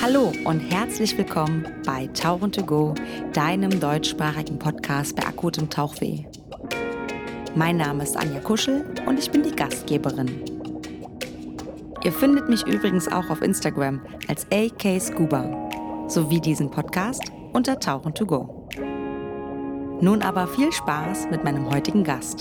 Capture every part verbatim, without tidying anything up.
Hallo und herzlich willkommen bei Tauchen to go, deinem deutschsprachigen Podcast bei akutem Tauchweh. Mein Name ist Anja Kuschel und ich bin die Gastgeberin. Ihr findet mich übrigens auch auf Instagram als A K Scuba sowie diesen Podcast unter Tauchen to go. Nun aber viel Spaß mit meinem heutigen Gast.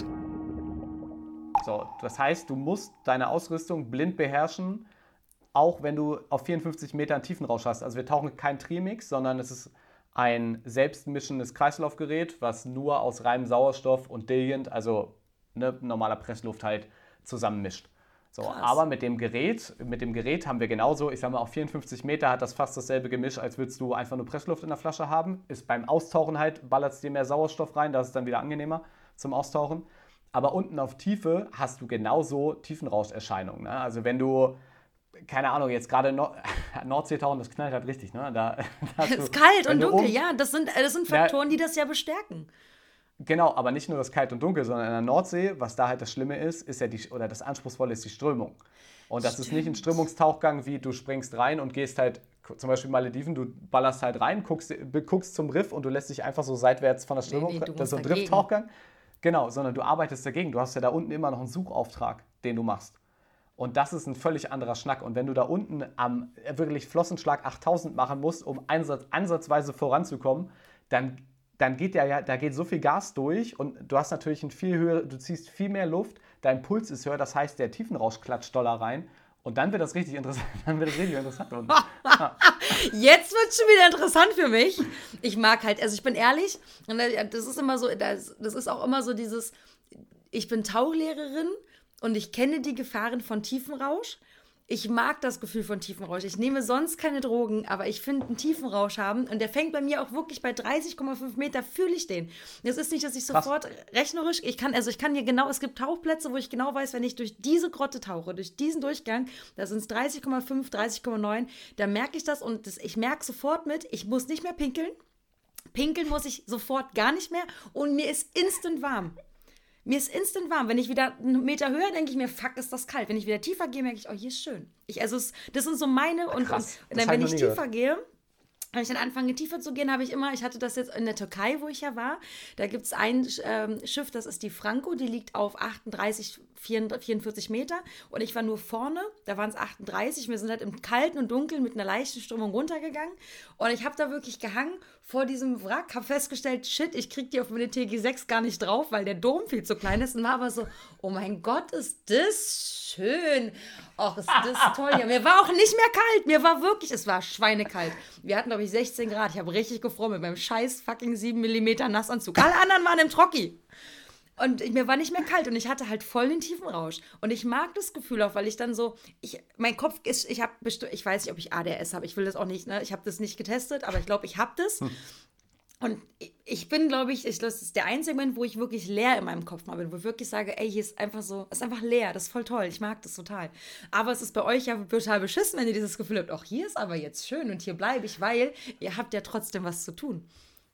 So, das heißt, du musst deine Ausrüstung blind beherrschen, auch wenn du auf vierundfünfzig Metern Tiefenrausch hast. Also wir tauchen kein Trimix, sondern es ist ein selbstmischendes Kreislaufgerät, was nur aus reinem Sauerstoff und Diluent, also ne, normaler Pressluft halt, zusammenmischt. So, aber mit dem Gerät, mit dem Gerät haben wir genauso, ich sag mal, auf vierundfünfzig Meter hat das fast dasselbe Gemisch, als würdest du einfach nur Pressluft in der Flasche haben. Ist beim Austauchen halt, ballert es dir mehr Sauerstoff rein, das ist dann wieder angenehmer zum Austauchen. Aber unten auf Tiefe hast du genauso Tiefenrauscherscheinungen. Ne? Also wenn du, keine Ahnung, jetzt gerade Nord- Nordsee tauchen, das knallt halt richtig. Ne? Da, da Es ist kalt und dunkel, um, ja, das sind, das sind Faktoren, ja, die das ja bestärken. Genau, aber nicht nur das Kalt und Dunkel, sondern in der Nordsee, was da halt das Schlimme ist, ist ja die, oder das Anspruchsvolle ist die Strömung. Und das Stimmt. ist nicht ein Strömungstauchgang, wie du springst rein und gehst halt, zum Beispiel Malediven, du ballerst halt rein, guckst, guckst zum Riff und du lässt dich einfach so seitwärts von der Strömung, Nee, nee, du das ist so ein musst dagegen. Drifttauchgang. Genau, sondern du arbeitest dagegen. Du hast ja da unten immer noch einen Suchauftrag, den du machst. Und das ist ein völlig anderer Schnack. Und wenn du da unten am wirklich Flossenschlag achttausend machen musst, um einsatz, ansatzweise voranzukommen, dann, dann geht ja, da geht so viel Gas durch und du hast natürlich ein viel höher, du ziehst viel mehr Luft, dein Puls ist höher, das heißt, der Tiefenrausch klatscht doller rein. Und dann wird das richtig interessant. Dann wird das richtig interessant. Und, ja. Jetzt wird es schon wieder interessant für mich. Ich mag halt, also ich bin ehrlich, und das ist immer so, das, das ist auch immer so dieses, ich bin Tauchlehrerin und ich kenne die Gefahren von Tiefenrausch. Ich mag das Gefühl von Tiefenrausch. Ich nehme sonst keine Drogen, aber ich finde einen Tiefenrausch haben und der fängt bei mir auch wirklich bei dreißig Komma fünf Meter, fühle ich den. Das ist nicht, dass ich sofort Krass. rechnerisch, ich kann, also ich kann hier genau, es gibt Tauchplätze, wo ich genau weiß, wenn ich durch diese Grotte tauche, durch diesen Durchgang, da sind es dreißig Komma fünf, dreißig Komma neun, da merke ich das und das, ich merke sofort mit, ich muss nicht mehr pinkeln. Pinkeln muss ich sofort gar nicht mehr und mir ist instant warm. Mir ist instant warm. Wenn ich wieder einen Meter höher, denke ich mir, fuck, ist das kalt. Wenn ich wieder tiefer gehe, merke ich, oh, hier ist schön. Ich, also es, das sind so meine, und, und dann, wenn ich tiefer gehört. gehe, wenn ich dann anfange, tiefer zu gehen, habe ich immer, ich hatte das jetzt in der Türkei, wo ich ja war, da gibt es ein ähm, Schiff, das ist die Franco, die liegt auf achtunddreißig, vierundvierzig Meter und ich war nur vorne, da waren es achtunddreißig, wir sind halt im Kalten und Dunkeln mit einer leichten Strömung runtergegangen und ich habe da wirklich gehangen vor diesem Wrack, habe festgestellt, shit, ich kriege die auf meine T G sechs gar nicht drauf, weil der Dom viel zu klein ist und war aber so, oh mein Gott, ist das schön, ach, ist das toll, ja, mir war auch nicht mehr kalt, mir war wirklich, es war schweinekalt, wir hatten, glaube ich, sechzehn Grad, ich habe richtig gefroren mit meinem scheiß fucking sieben Millimeter Nassanzug, alle anderen waren im Trocki. Und ich, mir war nicht mehr kalt und ich hatte halt voll den Tiefenrausch. Und ich mag das Gefühl auch, weil ich dann so, ich, mein Kopf ist, ich habe bestimmt, ich weiß nicht, ob ich A D S habe, ich will das auch nicht, ne? Ich habe das nicht getestet, aber ich glaube, ich habe das. Hm. Und ich, ich bin, glaube ich, ich, das ist der einzige Moment, wo ich wirklich leer in meinem Kopf mal bin, wo ich wirklich sage, ey, hier ist einfach so, ist einfach leer, das ist voll toll, ich mag das total. Aber es ist bei euch ja total beschissen, wenn ihr dieses Gefühl habt, auch hier ist aber jetzt schön und hier bleibe ich, weil ihr habt ja trotzdem was zu tun.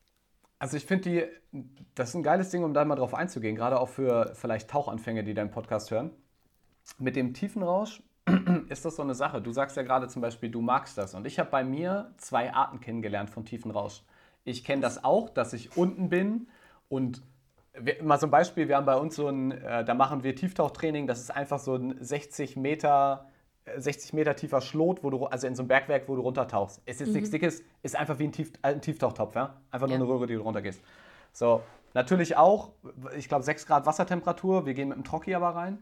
Also ich finde, die, das ist ein geiles Ding, um da mal drauf einzugehen, gerade auch für vielleicht Tauchanfänger, die deinen Podcast hören. Mit dem Tiefenrausch ist das so eine Sache. Du sagst ja gerade zum Beispiel, du magst das. Und ich habe bei mir zwei Arten kennengelernt von Tiefenrausch. Ich kenne das auch, dass ich unten bin und wir, mal so ein Beispiel, wir haben bei uns so ein, äh, da machen wir Tieftauchtraining, das ist einfach so ein sechzig Meter tiefer Schlot, wo du, also in so einem Bergwerk, wo du runtertauchst. Es ist mhm. nichts Dickes, ist einfach wie ein, Tief, ein Tieftauchtopf, ja? Einfach nur ja. eine Röhre, die du runtergehst. So, natürlich auch, ich glaube sechs Grad Wassertemperatur, wir gehen mit dem Trocki aber rein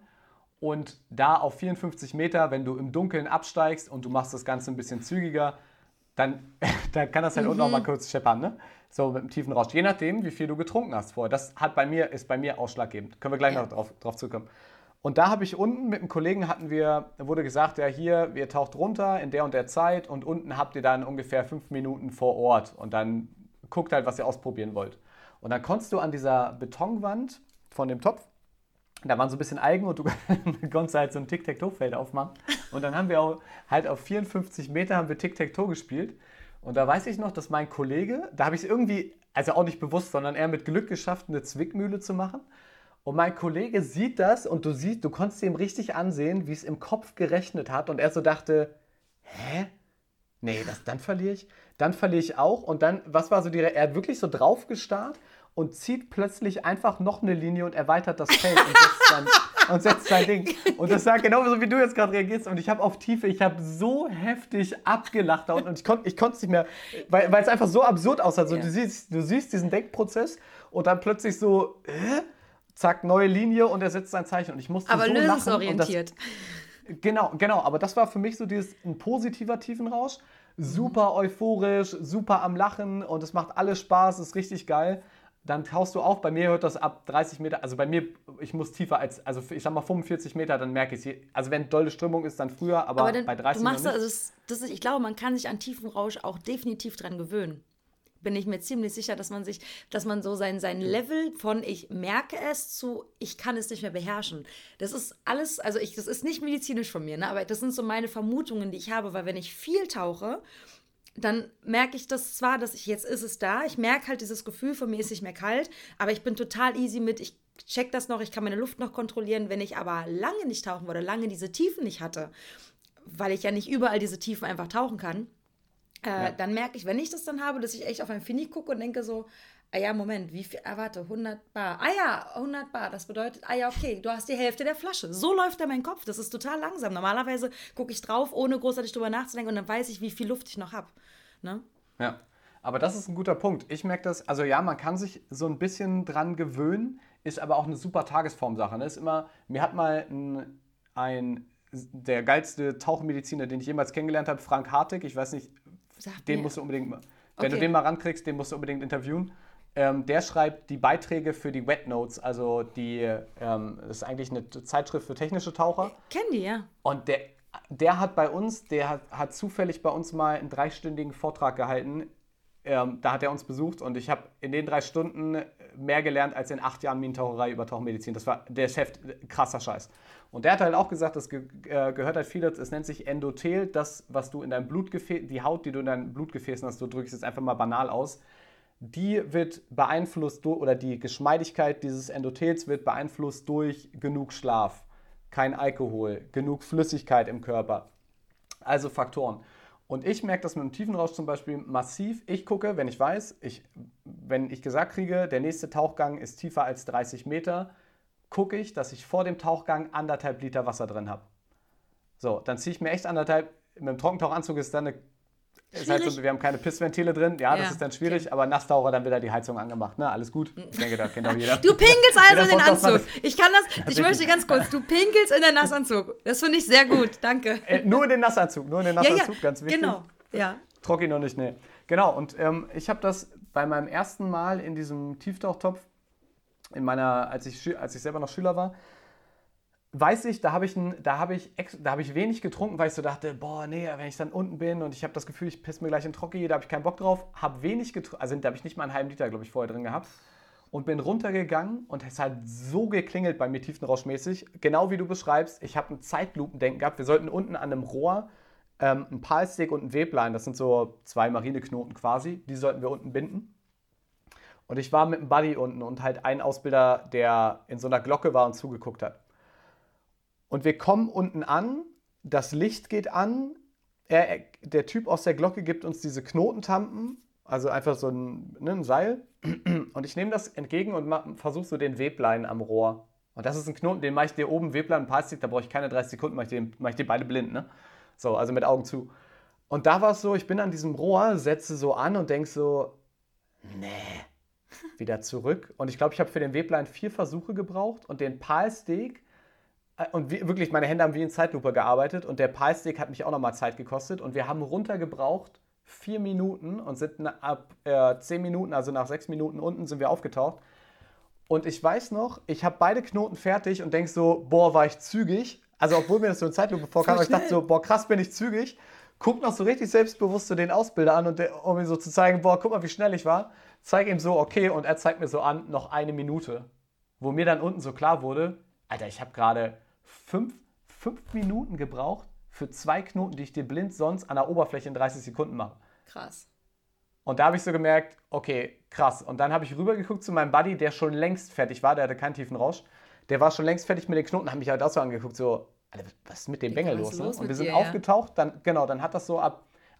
und da auf vierundfünfzig Meter, wenn du im Dunkeln absteigst und du machst das Ganze ein bisschen zügiger, dann, dann kann das halt mhm. unten auch mal kurz scheppern, ne? So mit einem tiefen Rausch. Je nachdem, wie viel du getrunken hast vorher. Das hat bei mir, ist bei mir ausschlaggebend. Können wir gleich ja. noch drauf, drauf zukommen. Und da habe ich unten mit einem Kollegen hatten wir, wurde gesagt, ja hier, ihr taucht runter in der und der Zeit und unten habt ihr dann ungefähr fünf Minuten vor Ort und dann guckt halt, was ihr ausprobieren wollt. Und dann konntest du an dieser Betonwand von dem Topf, da waren so ein bisschen Algen und du konntest halt so ein Tic-Tac-Toe-Feld aufmachen. Und dann haben wir auch halt auf vierundfünfzig Meter haben wir Tic-Tac-Toe gespielt. Und da weiß ich noch, dass mein Kollege, da habe ich es irgendwie, also auch nicht bewusst, sondern eher mit Glück geschafft, eine Zwickmühle zu machen. Und mein Kollege sieht das und du siehst, du konntest ihm richtig ansehen, wie es im Kopf gerechnet hat. Und er so dachte, hä? Nee, das, dann verliere ich. Dann verliere ich auch. Und dann, was war so die, Re- er hat wirklich so drauf gestarrt und zieht plötzlich einfach noch eine Linie und erweitert das Feld und setzt sein, und setzt sein Ding. Und das sagt genauso, wie du jetzt gerade reagierst. Und ich habe auf Tiefe, ich habe so heftig abgelacht da unten. Und ich konnte ich es nicht mehr, weil, weil es einfach so absurd aussah. So, Ja. du, siehst, du siehst diesen Denkprozess und dann plötzlich so, äh, zack, neue Linie und er setzt sein Zeichen. Und ich musste Aber so lachen. Und das, lösungsorientiert. Genau, genau, aber das war für mich so dieses, ein positiver Tiefenrausch. Super euphorisch, super am Lachen und es macht alles Spaß, ist richtig geil. Dann tauchst du auf, bei mir hört das ab dreißig Meter, also bei mir, ich muss tiefer als, also ich sag mal fünfundvierzig Meter, dann merke ich es. Also wenn dolle Strömung ist, dann früher, aber, Aber dann, bei dreißig du machst noch das, nicht. also das, das ist, ich glaube, man kann sich an tiefen Rausch auch definitiv dran gewöhnen. Bin ich mir ziemlich sicher, dass man sich, dass man so sein, sein Level von ich merke es zu ich kann es nicht mehr beherrschen. Das ist alles, also ich, das ist nicht medizinisch von mir, ne? Aber das sind so meine Vermutungen, die ich habe, weil wenn ich viel tauche, dann merke ich das zwar, dass ich, jetzt ist es da, ich merke halt dieses Gefühl, von mir ist nicht mehr kalt, aber ich bin total easy mit, ich check das noch, ich kann meine Luft noch kontrollieren. Wenn ich aber lange nicht tauchen oder lange diese Tiefen nicht hatte, weil ich ja nicht überall diese Tiefen einfach tauchen kann, äh, Ja. dann merke ich, wenn ich das dann habe, dass ich echt auf ein Fini gucke und denke so, ah ja, Moment, wie viel, ah warte, hundert Bar, ah ja, hundert Bar, das bedeutet, ah ja, okay, du hast die Hälfte der Flasche. So läuft da mein Kopf, das ist total langsam. Normalerweise gucke ich drauf, ohne großartig drüber nachzudenken und dann weiß ich, wie viel Luft ich noch habe. Ne? Ja, aber das ist ein guter Punkt. Ich merke das, also ja, man kann sich so ein bisschen dran gewöhnen, ist aber auch eine super Tagesformsache. Ne? Ist immer, mir hat mal ein, ein der geilste Tauchmediziner, den ich jemals kennengelernt habe, Frank Hartig, ich weiß nicht, Sag den mir. musst du unbedingt, mal- wenn Okay. du den mal rankriegst, den musst du unbedingt interviewen. Ähm, der schreibt die Beiträge für die Wet Notes, also die, ähm, das ist eigentlich eine Zeitschrift für technische Taucher. Kennen die, ja. Und der, der hat bei uns, der hat, hat zufällig bei uns mal einen dreistündigen Vortrag gehalten. Ähm, da hat er uns besucht und ich habe in den drei Stunden mehr gelernt als in acht Jahren Minentaucherei über Tauchmedizin. Das war der Chef, krasser Scheiß. Und der hat halt auch gesagt, das ge äh, gehört halt viel dazu, es nennt sich Endothel, das, was du in deinem Blutgefäß, die Haut, die du in deinen Blutgefäßen hast, du drückst es einfach mal banal aus, die wird beeinflusst durch, oder die Geschmeidigkeit dieses Endothels wird beeinflusst durch genug Schlaf, kein Alkohol, genug Flüssigkeit im Körper. Also Faktoren. Und ich merke das mit dem Tiefenrausch zum Beispiel massiv. Ich gucke, wenn ich weiß, ich, wenn ich gesagt kriege, der nächste Tauchgang ist tiefer als dreißig Meter, gucke ich, dass ich vor dem Tauchgang anderthalb Liter Wasser drin habe. So, dann ziehe ich mir echt anderthalb, mit dem Trockentauchanzug ist dann eine, ist halt so, Schwierig. wir haben keine Pissventile drin, ja, das Ja, ist dann schwierig, aber Nasstaucher, dann wird da die Heizung angemacht, ne, alles gut. Ich denke, da kennt auch jeder. Du pinkelst also Jeder in den Podcast macht Anzug. Ich kann das, ich möchte ganz kurz, du pinkelst in den Nassanzug. Das finde ich sehr gut, danke. Äh, nur in den Nassanzug, nur in den Ja, ja, Nassanzug, ganz wichtig. genau, ja. Trocki noch nicht, ne. Genau, und ähm, ich habe das bei meinem ersten Mal in diesem Tieftauchtopf, in meiner, als ich, Schü- als ich selber noch Schüler war, weiß ich, da habe ich, ein- da habe ich, ex- da habe ich wenig getrunken, weil ich so dachte, boah, nee, wenn ich dann unten bin und ich habe das Gefühl, ich piss mir gleich in Trocki, da habe ich keinen Bock drauf, habe wenig getrunken, also da habe ich nicht mal einen halben Liter, glaube ich, vorher drin gehabt und bin runtergegangen und es hat so geklingelt bei mir tiefenrauschmäßig, genau wie du beschreibst, ich habe ein Zeitlupendenken gehabt, wir sollten unten an einem Rohr ähm, ein Palstick und ein Weblein, das sind so zwei Marineknoten quasi, die sollten wir unten binden. Und ich war mit einem Buddy unten und halt ein Ausbilder, der in so einer Glocke war und zugeguckt hat. Und wir kommen unten an, das Licht geht an, er, er, der Typ aus der Glocke gibt uns diese Knotentampen, also einfach so ein, ne, ein Seil. Und ich nehme das entgegen und versuche so den Weblein am Rohr. Und das ist ein Knoten, den mache ich dir oben, Weblein, Plastik, da brauche ich keine dreißig Sekunden, mache ich, den, mach ich die beide blind, ne? So, also mit Augen zu. Und da war es so, ich bin an diesem Rohr, setze so an und denke so, nee, wieder zurück. Und ich glaube, ich habe für den Weblein vier Versuche gebraucht und den Palstick, und wie, wirklich, meine Hände haben wie in Zeitlupe gearbeitet und der Palstick hat mich auch nochmal Zeit gekostet und wir haben runtergebraucht vier Minuten und sind ab äh, zehn Minuten, also nach sechs Minuten unten sind wir aufgetaucht. Und ich weiß noch, ich habe beide Knoten fertig und denke so, boah, war ich zügig. Also obwohl mir das so in Zeitlupe vorkam, aber ich dachte so, boah, krass, bin ich zügig. Guck noch so richtig selbstbewusst so den Ausbilder an, und der, um ihm so zu zeigen, boah, guck mal, wie schnell ich war. Zeig ihm so, okay, und er zeigt mir so an, noch eine Minute. Wo mir dann unten so klar wurde, Alter, ich habe gerade fünf, fünf Minuten gebraucht für zwei Knoten, die ich dir blind sonst an der Oberfläche in dreißig Sekunden mache. Krass. Und da habe ich so gemerkt, okay, krass. Und dann habe ich rübergeguckt zu meinem Buddy, der schon längst fertig war, der hatte keinen tiefen Rausch. Der war schon längst fertig mit den Knoten, hat mich halt auch so angeguckt, so, Alter, was ist mit dem Bengel was los? ist Ne? los Und mit wir sind dir, ja? aufgetaucht, dann, genau, dann hat das so ab,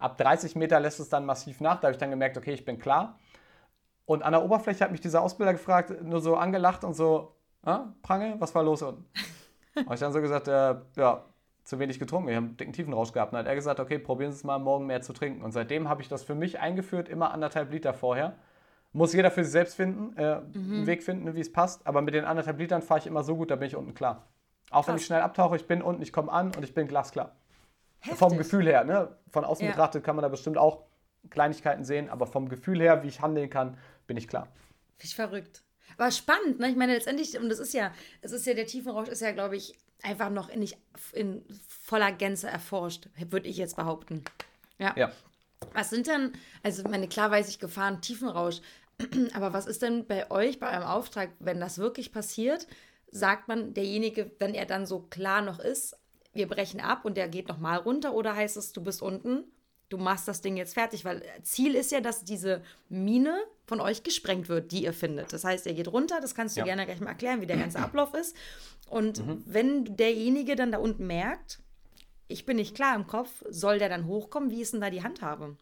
Ab dreißig Meter lässt es dann massiv nach. Da habe ich dann gemerkt, okay, ich bin klar. Und an der Oberfläche hat mich dieser Ausbilder gefragt, nur so angelacht und so, ah, Prange, was war los unten? Habe ich dann so gesagt, äh, ja, zu wenig getrunken, ich habe einen dicken Tiefenrausch gehabt. Und dann hat er gesagt, okay, probieren Sie es mal, morgen mehr zu trinken. Und seitdem habe ich das für mich eingeführt, immer anderthalb Liter vorher. Muss jeder für sich selbst finden, äh, mhm. einen Weg finden, wie es passt. Aber mit den anderthalb Litern fahre ich immer so gut, da bin ich unten klar. Auch wenn Krass. ich schnell abtauche, ich bin unten, ich komme an und ich bin glasklar. Heftig. Vom Gefühl her, ne? Von außen ja. betrachtet kann man da bestimmt auch Kleinigkeiten sehen, aber vom Gefühl her, wie ich handeln kann, bin ich klar. Finde ich verrückt. Aber spannend, ne? Ich meine, letztendlich, und das ist ja, es ist ja, der Tiefenrausch ist ja, glaube ich, einfach noch nicht in voller Gänze erforscht, würde ich jetzt behaupten. Ja. ja. Was sind denn, also, meine, klar weiß ich Gefahren, Tiefenrausch, aber was ist denn bei euch, bei eurem Auftrag, wenn das wirklich passiert, sagt man, derjenige, wenn er dann so klar noch ist, wir brechen ab und der geht nochmal runter, oder heißt es, du bist unten, du machst das Ding jetzt fertig, weil Ziel ist ja, dass diese Mine von euch gesprengt wird, die ihr findet. Das heißt, er geht runter, das kannst du ja. gerne gleich mal erklären, wie der ganze Ablauf ist. Und mhm. wenn derjenige dann da unten merkt, ich bin nicht klar im Kopf, soll der dann hochkommen? Wie ist denn da die Handhabe?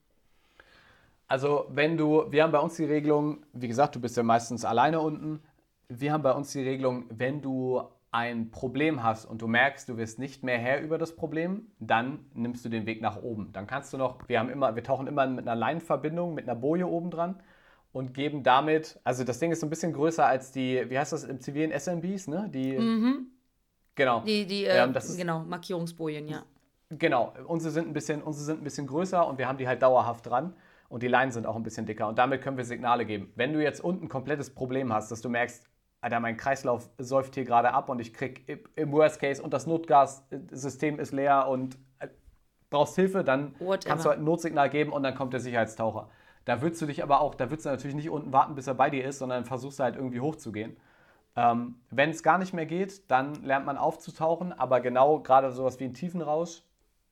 Also wenn du, wir haben bei uns die Regelung, wie gesagt, du bist ja meistens alleine unten, wir haben bei uns die Regelung, wenn du ein Problem hast und du merkst, du wirst nicht mehr Herr über das Problem, dann nimmst du den Weg nach oben. Dann kannst du noch, wir haben immer, wir tauchen immer mit einer Leinenverbindung, mit einer Boje oben dran und geben damit, also das Ding ist so ein bisschen größer als die, wie heißt das im zivilen S M Bs, ne? Die, mhm. Genau. Die, die äh, ähm, das ist, genau, Markierungsbojen, ja. Genau, unsere sind, ein bisschen, unsere sind ein bisschen größer und wir haben die halt dauerhaft dran. Und die Leinen sind auch ein bisschen dicker. Und damit können wir Signale geben. Wenn du jetzt unten ein komplettes Problem hast, dass du merkst, Alter, mein Kreislauf säuft hier gerade ab und ich krieg im Worst Case und das Notgassystem ist leer und brauchst Hilfe, dann Whatever. kannst du halt ein Notsignal geben und dann kommt der Sicherheitstaucher. Da würdest du dich aber auch, da würdest du natürlich nicht unten warten, bis er bei dir ist, sondern versuchst du halt irgendwie hochzugehen. Ähm, wenn es gar nicht mehr geht, dann lernt man aufzutauchen, aber genau gerade sowas wie ein Tiefenrausch,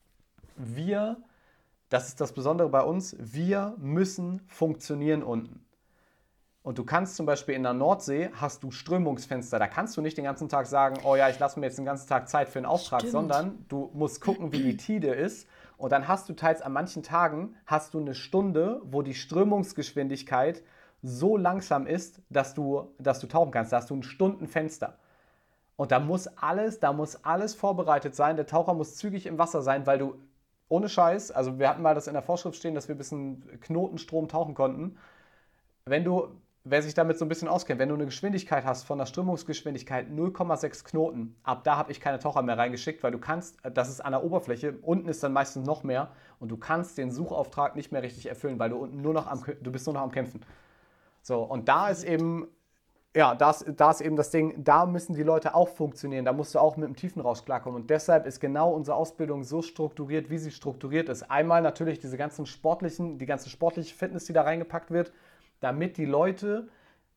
wir... Das ist das Besondere bei uns, wir müssen funktionieren unten. Und du kannst zum Beispiel in der Nordsee, hast du Strömungsfenster, da kannst du nicht den ganzen Tag sagen, oh ja, ich lasse mir jetzt den ganzen Tag Zeit für einen Auftrag, Stimmt. sondern du musst gucken, wie die Tide ist. Und dann hast du teils an manchen Tagen, hast du eine Stunde, wo die Strömungsgeschwindigkeit so langsam ist, dass du, dass du tauchen kannst. Da hast du ein Stundenfenster. Und da muss alles, da muss alles vorbereitet sein. Der Taucher muss zügig im Wasser sein, weil du ohne Scheiß, also wir hatten mal das in der Vorschrift stehen, dass wir ein bisschen Knotenstrom tauchen konnten. Wenn du, wer sich damit so ein bisschen auskennt, wenn du eine Geschwindigkeit hast von der Strömungsgeschwindigkeit null Komma sechs Knoten, ab da habe ich keine Taucher mehr reingeschickt, weil du kannst, das ist an der Oberfläche, unten ist dann meistens noch mehr und du kannst den Suchauftrag nicht mehr richtig erfüllen, weil du unten nur noch am, du bist nur noch am Kämpfen. So, und da ist eben, ja, da ist, da ist eben das Ding, da müssen die Leute auch funktionieren, da musst du auch mit dem Tiefenrausch klarkommen. Und deshalb ist genau unsere Ausbildung so strukturiert, wie sie strukturiert ist. Einmal natürlich diese ganzen sportlichen, die ganze sportliche Fitness, die da reingepackt wird, damit die Leute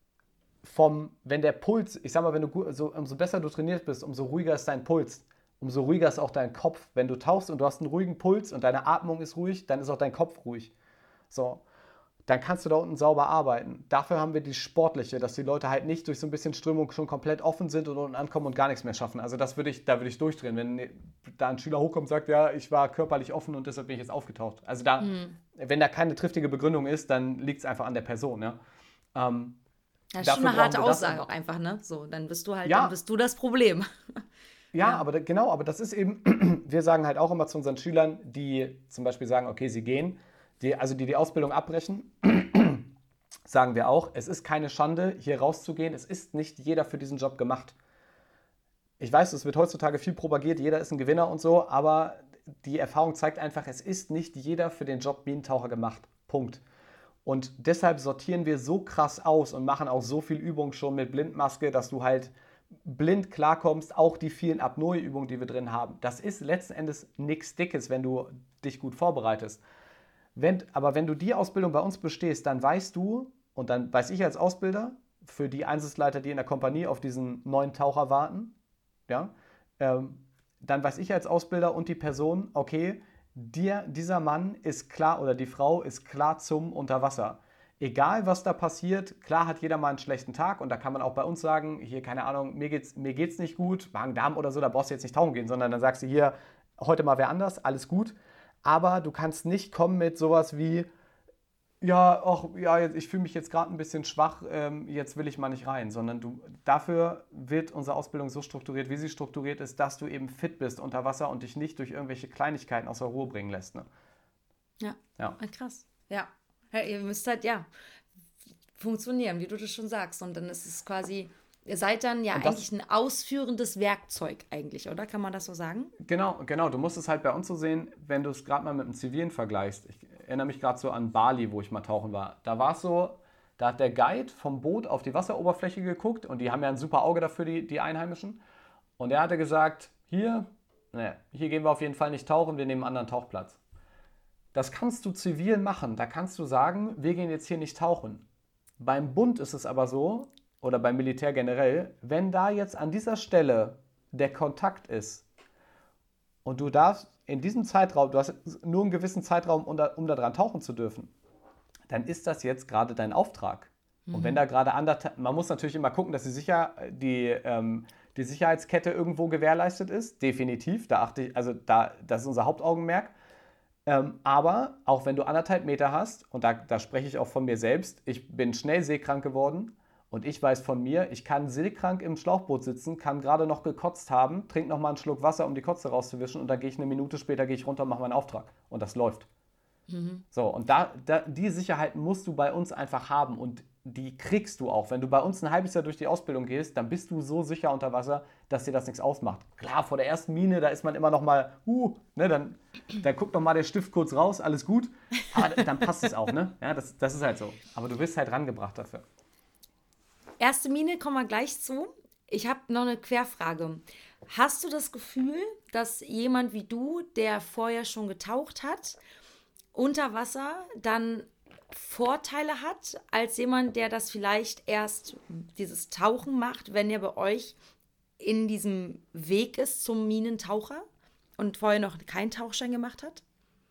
vom, wenn der Puls, ich sag mal, wenn du so, umso besser du trainiert bist, umso ruhiger ist dein Puls, umso ruhiger ist auch dein Kopf. Wenn du tauchst und du hast einen ruhigen Puls und deine Atmung ist ruhig, dann ist auch dein Kopf ruhig. So. Dann kannst du da unten sauber arbeiten. Dafür haben wir die sportliche, dass die Leute halt nicht durch so ein bisschen Strömung schon komplett offen sind und unten ankommen und gar nichts mehr schaffen. Also das würde ich, da würde ich durchdrehen, wenn da ein Schüler hochkommt und sagt, ja, ich war körperlich offen und deshalb bin ich jetzt aufgetaucht. Also da, mhm. wenn da keine triftige Begründung ist, dann liegt es einfach an der Person. Ja, ähm, das ist schon eine harte Aussage auch einfach, ne? So, dann bist du halt, ja. dann bist du das Problem. Ja, ja, aber da, genau, aber das ist eben, wir sagen halt auch immer zu unseren Schülern, die zum Beispiel sagen, okay, sie gehen, Die, also die die Ausbildung abbrechen, sagen wir auch, es ist keine Schande, hier rauszugehen. Es ist nicht jeder für diesen Job gemacht. Ich weiß, es wird heutzutage viel propagiert, jeder ist ein Gewinner und so, aber die Erfahrung zeigt einfach, es ist nicht jeder für den Job Bienentaucher gemacht. Punkt. Und deshalb sortieren wir so krass aus und machen auch so viel Übung schon mit Blindmaske, dass du halt blind klarkommst, auch die vielen Apnoe-Übungen, die wir drin haben. Das ist letzten Endes nichts Dickes, wenn du dich gut vorbereitest. Wenn, aber wenn du die Ausbildung bei uns bestehst, dann weißt du, und dann weiß ich als Ausbilder, für die Einsatzleiter, die in der Kompanie auf diesen neuen Taucher warten, ja, ähm, dann weiß ich als Ausbilder und die Person, okay, dir, dieser Mann ist klar oder die Frau ist klar zum Unterwasser. Egal, was da passiert, klar hat jeder mal einen schlechten Tag und da kann man auch bei uns sagen, hier, keine Ahnung, mir geht's, mir geht's nicht gut, Magen-Darm oder so, da brauchst du jetzt nicht tauchen gehen, sondern dann sagst du hier, heute mal wer anders, alles gut. Aber du kannst nicht kommen mit sowas wie, ja, ach, ja, jetzt- ich fühle mich jetzt gerade ein bisschen schwach, ähm, jetzt will ich mal nicht rein, sondern du, dafür wird unsere Ausbildung so strukturiert, wie sie strukturiert ist, dass du eben fit bist unter Wasser und dich nicht durch irgendwelche Kleinigkeiten aus der Ruhe bringen lässt. Ne? Ja. Ja. Ah, krass. Ja. Ja, ihr müsst halt, ja, funktionieren, wie du das schon sagst. Und dann ist es quasi, ihr seid dann ja Und das- eigentlich ein ausführendes Werkzeug eigentlich, oder? Kann man das so sagen? Genau, genau. Du musst es halt bei uns so sehen, wenn du es gerade mal mit einem Zivilen vergleichst. Ich erinnere mich gerade so an Bali, wo ich mal tauchen war. Da war es so, da hat der Guide vom Boot auf die Wasseroberfläche geguckt und die haben ja ein super Auge dafür, die, die Einheimischen. Und er hatte gesagt, hier, ne, hier gehen wir auf jeden Fall nicht tauchen, wir nehmen einen anderen Tauchplatz. Das kannst du zivil machen. Da kannst du sagen, wir gehen jetzt hier nicht tauchen. Beim Bund ist es aber so, oder beim Militär generell, wenn da jetzt an dieser Stelle der Kontakt ist und du darfst in diesem Zeitraum, du hast nur einen gewissen Zeitraum, um da, um da dran tauchen zu dürfen, dann ist das jetzt gerade dein Auftrag. Und wenn da gerade anderthalb, man muss natürlich immer gucken, dass die, Sicher, die, ähm, die Sicherheitskette irgendwo gewährleistet ist, definitiv, da achte ich, also da, das ist unser Hauptaugenmerk. Ähm, aber auch wenn du anderthalb Meter hast, und da, da spreche ich auch von mir selbst, ich bin schnell seekrank geworden und ich weiß von mir, ich kann seekrank im Schlauchboot sitzen, kann gerade noch gekotzt haben, trink noch mal einen Schluck Wasser, um die Kotze rauszuwischen und dann gehe ich eine Minute später gehe ich runter und mache meinen Auftrag. Und das läuft. So, und da, da, die Sicherheit musst du bei uns einfach haben und die kriegst du auch. Wenn du bei uns ein halbes Jahr durch die Ausbildung gehst, dann bist du so sicher unter Wasser, dass dir das nichts ausmacht. Klar, vor der ersten Mine, da ist man immer noch mal, uh, ne, dann, dann guckt noch mal der Stift kurz raus, alles gut, aber dann passt es auch, ne? Ja, das, das ist halt so. Aber du wirst halt rangebracht dafür. Erste Mine, kommen wir gleich zu. Ich habe noch eine Querfrage. Hast du das Gefühl, dass jemand wie du, der vorher schon getaucht hat, unter Wasser dann Vorteile hat, als jemand, der das vielleicht erst dieses Tauchen macht, wenn er bei euch in diesem Weg ist zum Minentaucher und vorher noch keinen Tauchschein gemacht hat?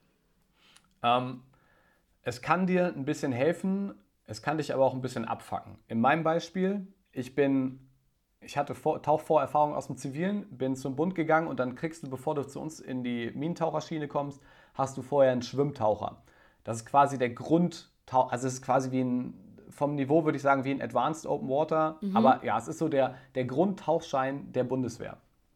Ähm, es kann dir ein bisschen helfen, es kann dich aber auch ein bisschen abfacken. In meinem Beispiel, ich bin, ich hatte Vor- Tauchvorerfahrung aus dem Zivilen, bin zum Bund gegangen und dann kriegst du, bevor du zu uns in die Minentaucherschiene kommst, hast du vorher einen Schwimmtaucher. Das ist quasi der Grundtauch, also es ist quasi wie ein, vom Niveau würde ich sagen, wie ein Advanced Open Water, aber ja, es ist so der, der Grundtauchschein der Bundeswehr.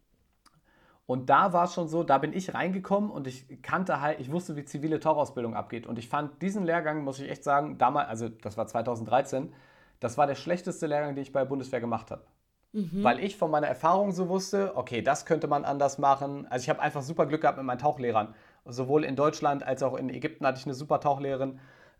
Und da war es schon so, da bin ich reingekommen und ich kannte halt, ich wusste, wie zivile Tauchausbildung abgeht. Und ich fand diesen Lehrgang, muss ich echt sagen, damals, also das war zweitausenddreizehn, das war der schlechteste Lehrgang, den ich bei der Bundeswehr gemacht habe. Weil ich von meiner Erfahrung so wusste, okay, das könnte man anders machen. Also ich habe einfach super Glück gehabt mit meinen Tauchlehrern. Sowohl in Deutschland als auch in Ägypten hatte ich eine super Tauchlehrerin.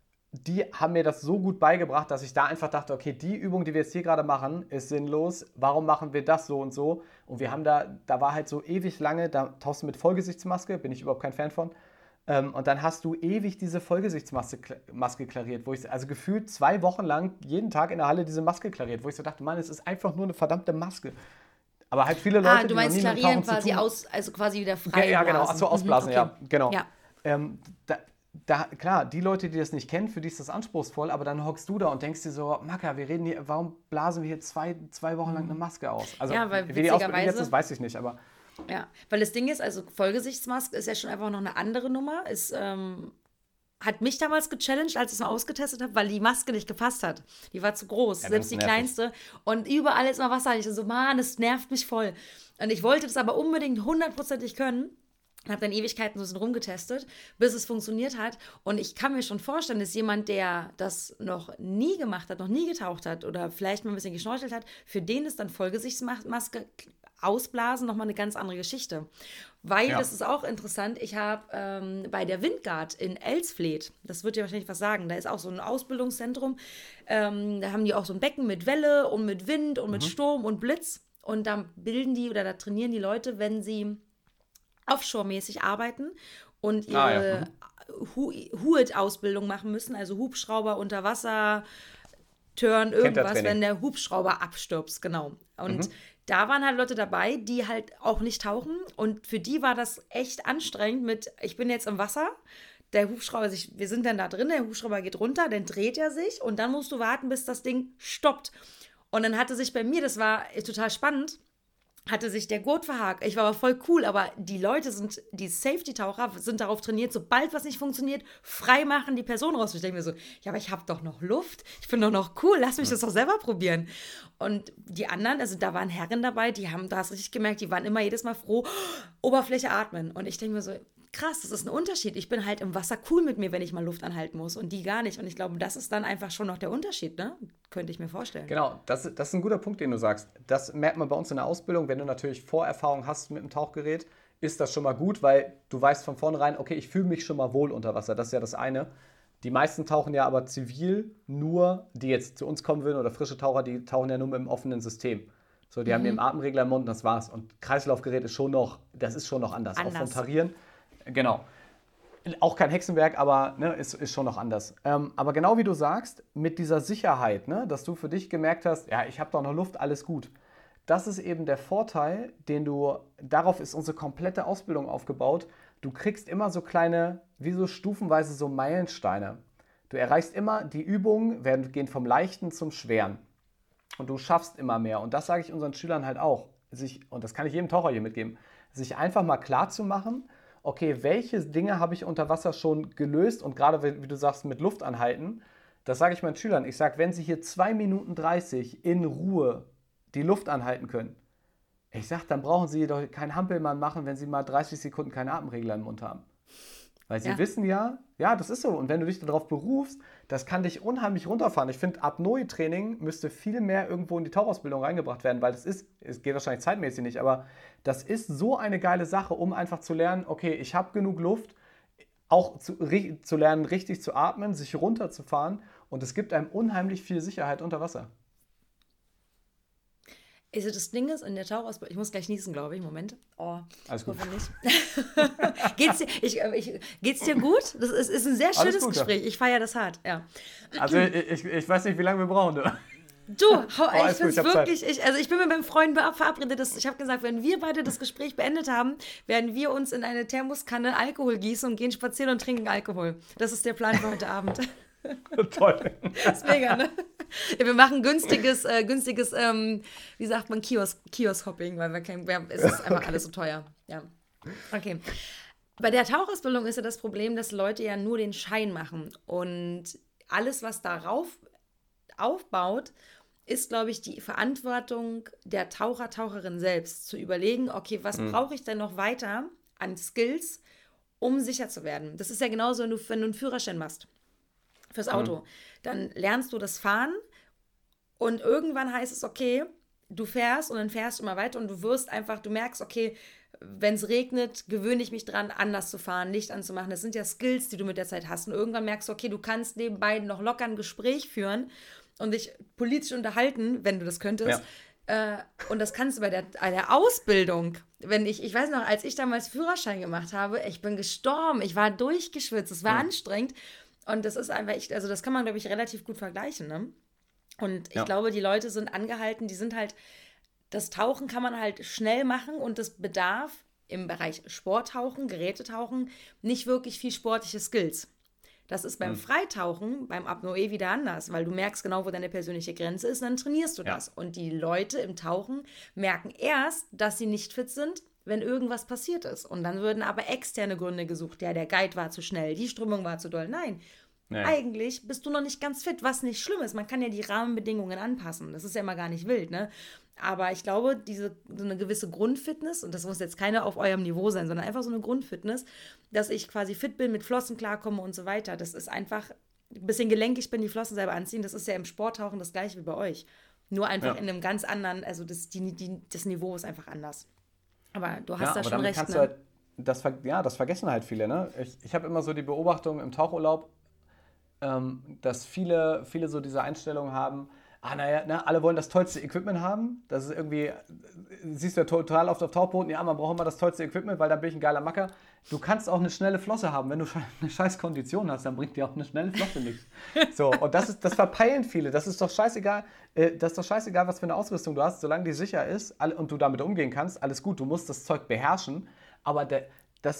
Die haben mir das so gut beigebracht, dass ich da einfach dachte, okay, die Übung, die wir jetzt hier gerade machen, ist sinnlos. Warum machen wir das so und so? Und wir haben da, da war halt so ewig lange, da tauchst du mit Vollgesichtsmaske, bin ich überhaupt kein Fan von. Ähm, und dann hast du ewig diese Vollgesichtsmaske Maske klariert, wo ich, also gefühlt zwei Wochen lang jeden Tag in der Halle diese Maske klariert, wo ich so dachte, Mann, es ist einfach nur eine verdammte Maske. Aber halt viele Leute, Ah, du die noch meinst nie mit klarieren Tauchen zu quasi tun- aus, also quasi wieder frei. ja, genau, blasen. achso, ausblasen, Mhm, okay. ja, genau. Ja. Ähm, da, da, klar, die Leute, die das nicht kennen, für die ist das anspruchsvoll, aber dann hockst du da und denkst dir so, Macker, wir reden hier, warum blasen wir hier zwei, zwei Wochen lang eine Maske aus? Also, Ja, weil wie die Ausbildung witzigerweise- jetzt ist, weiß ich nicht, aber Ja, weil das Ding ist, also Vollgesichtsmaske ist ja schon einfach noch eine andere Nummer. Ist, ähm, hat mich damals gechallenged, als ich es mal ausgetestet habe, weil die Maske nicht gepasst hat. Die war zu groß, Ja, das selbst ist die nervig. kleinste. Und überall ist immer Wasser. Ich so, Mann, das nervt mich voll. Und ich wollte das aber unbedingt hundertprozentig können. Und habe dann Ewigkeiten so ein bisschen rumgetestet, bis es funktioniert hat. Und ich kann mir schon vorstellen, dass jemand, der das noch nie gemacht hat, noch nie getaucht hat oder vielleicht mal ein bisschen geschnorchelt hat, für den ist dann Vollgesichtsmaske ausblasen nochmal eine ganz andere Geschichte. Weil, Ja. das ist auch interessant, ich habe ähm, bei der Windgard in Elsfleth, das wird dir wahrscheinlich was sagen, da ist auch so ein Ausbildungszentrum, ähm, da haben die auch so ein Becken mit Welle und mit Wind und mit Sturm und Blitz. Und da bilden die oder da trainieren die Leute, wenn sie offshore-mäßig arbeiten und ihre Ah, ja. Hu- H U I-Ausbildung machen müssen, also Hubschrauber unter Wasser, Turn, irgendwas, Kentertraining. wenn der Hubschrauber abstürzt, genau. Und da waren halt Leute dabei, die halt auch nicht tauchen und für die war das echt anstrengend mit, ich bin jetzt im Wasser, der Hubschrauber, sich, wir sind dann da drin, der Hubschrauber geht runter, dann dreht er sich und dann musst du warten, bis das Ding stoppt. Und dann hatte sich bei mir, das war total spannend, hatte sich der Gurt verhakt. Ich war aber voll cool, aber die Leute sind, die Safety-Taucher sind darauf trainiert, sobald was nicht funktioniert, frei machen, die Person raus. Ich denke mir so, ja, aber ich habe doch noch Luft, ich bin doch noch cool, lass mich das doch selber probieren. Und die anderen, also da waren Herren dabei, die haben, da hast du richtig gemerkt, die waren immer jedes Mal froh, Oberfläche atmen. Und ich denke mir so, krass, das ist ein Unterschied. Ich bin halt im Wasser cool mit mir, wenn ich mal Luft anhalten muss und die gar nicht. Und ich glaube, das ist dann einfach schon noch der Unterschied, ne? Könnte ich mir vorstellen. Genau, das, das ist ein guter Punkt, den du sagst. Das merkt man bei uns in der Ausbildung. Wenn du natürlich Vorerfahrung hast mit dem Tauchgerät, ist das schon mal gut, weil du weißt von vornherein, okay, ich fühle mich schon mal wohl unter Wasser. Das ist ja das eine. Die meisten tauchen ja aber zivil nur, die jetzt zu uns kommen würden oder frische Taucher, die tauchen ja nur mit dem offenen System. So, die mhm. haben ihren Atemregler im Mund und das war's. Und Kreislaufgerät ist schon noch, das ist schon noch anders. anders. Auch vom Tarieren. Genau. Auch kein Hexenwerk, aber ne, ist, ist schon noch anders. Ähm, aber genau wie du sagst, mit dieser Sicherheit, ne, dass du für dich gemerkt hast, ja, ich habe doch noch Luft, alles gut. Das ist eben der Vorteil, den du, darauf ist unsere komplette Ausbildung aufgebaut. Du kriegst immer so kleine, wie so stufenweise so Meilensteine. Du erreichst immer, die Übungen werden, gehen vom Leichten zum Schweren. Und du schaffst immer mehr. Und das sage ich unseren Schülern halt auch. Sich, und das kann ich jedem Taucher hier mitgeben, sich einfach mal klar zu machen, okay, welche Dinge habe ich unter Wasser schon gelöst und gerade, wie du sagst, mit Luft anhalten, das sage ich meinen Schülern. Ich sage, wenn sie hier zwei Minuten dreißig in Ruhe die Luft anhalten können, ich sage, dann brauchen sie doch keinen Hampelmann machen, wenn sie mal dreißig Sekunden keinen Atemregler im Mund haben. Weil sie ja. wissen ja, ja, das ist so. Und wenn du dich darauf berufst, das kann dich unheimlich runterfahren. Ich finde, Apnoe-Training müsste viel mehr irgendwo in die Tauchausbildung reingebracht werden, weil das ist, es geht wahrscheinlich zeitmäßig nicht, aber das ist so eine geile Sache, um einfach zu lernen, okay, ich habe genug Luft, auch zu, zu lernen, richtig zu atmen, sich runterzufahren und es gibt einem unheimlich viel Sicherheit unter Wasser. Also das Ding ist, in der Tauchausbildung, ich muss gleich niesen, glaube ich, Moment. Oh, alles gut. nicht. geht's, dir, ich, ich, geht's dir gut? Das ist, ist ein sehr schönes gut, Gespräch. Ja. Ich feiere das hart, ja. Also ich, ich weiß nicht, wie lange wir brauchen. Du, du hau, oh, ich finde es wirklich, ich, also ich bin mit meinem Freund verabredet, dass, ich habe gesagt, wenn wir beide das Gespräch beendet haben, werden wir uns in eine Thermoskanne Alkohol gießen und gehen spazieren und trinken Alkohol. Das ist der Plan für heute Abend. Toll. Das ist mega, ne? Ja, wir machen günstiges, äh, günstiges, ähm, wie sagt man, Kiosk, Kiosk-Hopping, weil wir kein, wir, es ist einfach okay. alles so teuer. Ja. Okay. Bei der Tauchausbildung ist ja das Problem, dass Leute ja nur den Schein machen. Und alles, was darauf aufbaut, ist, glaube ich, die Verantwortung der Taucher, Taucherin selbst, zu überlegen, okay, was mhm. brauche ich denn noch weiter an Skills, um sicher zu werden? Das ist ja genauso, wenn du, wenn du einen Führerschein machst. Fürs Auto. Mhm. Dann lernst du das Fahren und irgendwann heißt es, okay, du fährst und dann fährst du immer weiter und du wirst einfach, du merkst, okay, wenn es regnet, gewöhne ich mich dran, anders zu fahren, Licht anzumachen. Das sind ja Skills, die du mit der Zeit hast. Und irgendwann merkst du, okay, du kannst nebenbei noch locker ein Gespräch führen und dich politisch unterhalten, wenn du das könntest. Ja. Äh, und das kannst du bei der, bei der Ausbildung, wenn ich, ich weiß noch, als ich damals Führerschein gemacht habe, ich bin gestorben, ich war durchgeschwitzt, es war ja. anstrengend. Und das ist einfach, echt, also das kann man, glaube ich, relativ gut vergleichen, ne? Und ich ja. glaube, die Leute sind angehalten, die sind halt, das Tauchen kann man halt schnell machen und das bedarf im Bereich Sporttauchen, Gerätetauchen, nicht wirklich viel sportliche Skills. Das ist beim mhm. Freitauchen, beim Apnoe wieder anders, weil du merkst genau, wo deine persönliche Grenze ist, dann trainierst du das. Ja. Und die Leute im Tauchen merken erst, dass sie nicht fit sind, wenn irgendwas passiert ist. Und dann würden aber externe Gründe gesucht. Ja, der Guide war zu schnell, die Strömung war zu doll. Nein, nee. Eigentlich bist du noch nicht ganz fit, was nicht schlimm ist. Man kann ja die Rahmenbedingungen anpassen. Das ist ja immer gar nicht wild, ne? Aber ich glaube, diese so eine gewisse Grundfitness, und das muss jetzt keine auf eurem Niveau sein, sondern einfach so eine Grundfitness, dass ich quasi fit bin, mit Flossen klarkomme und so weiter. Das ist einfach, ein bisschen gelenkig bin, die Flossen selber anziehen. Das ist ja im Sporttauchen das gleiche wie bei euch. Nur einfach ja. in einem ganz anderen, also das, die, die, das Niveau ist einfach anders. Aber du hast ja, da schon recht, ne? Halt, das, ja, das vergessen halt viele, ne? Ich, ich habe immer so die Beobachtung im Tauchurlaub, ähm, dass viele, viele so diese Einstellung haben, ah, naja, ne, alle wollen das tollste Equipment haben. Das ist irgendwie, siehst du ja total oft auf Tauchbooten, ja, man braucht immer das tollste Equipment, weil dann bin ich ein geiler Macker. Du kannst auch eine schnelle Flosse haben. Wenn du eine scheiß Kondition hast, dann bringt dir auch eine schnelle Flosse nichts. So, und das ist, das verpeilen viele. Das ist doch scheißegal, äh, das ist doch scheißegal, was für eine Ausrüstung du hast, solange die sicher ist alle, und du damit umgehen kannst, alles gut, du musst das Zeug beherrschen. Aber der, das,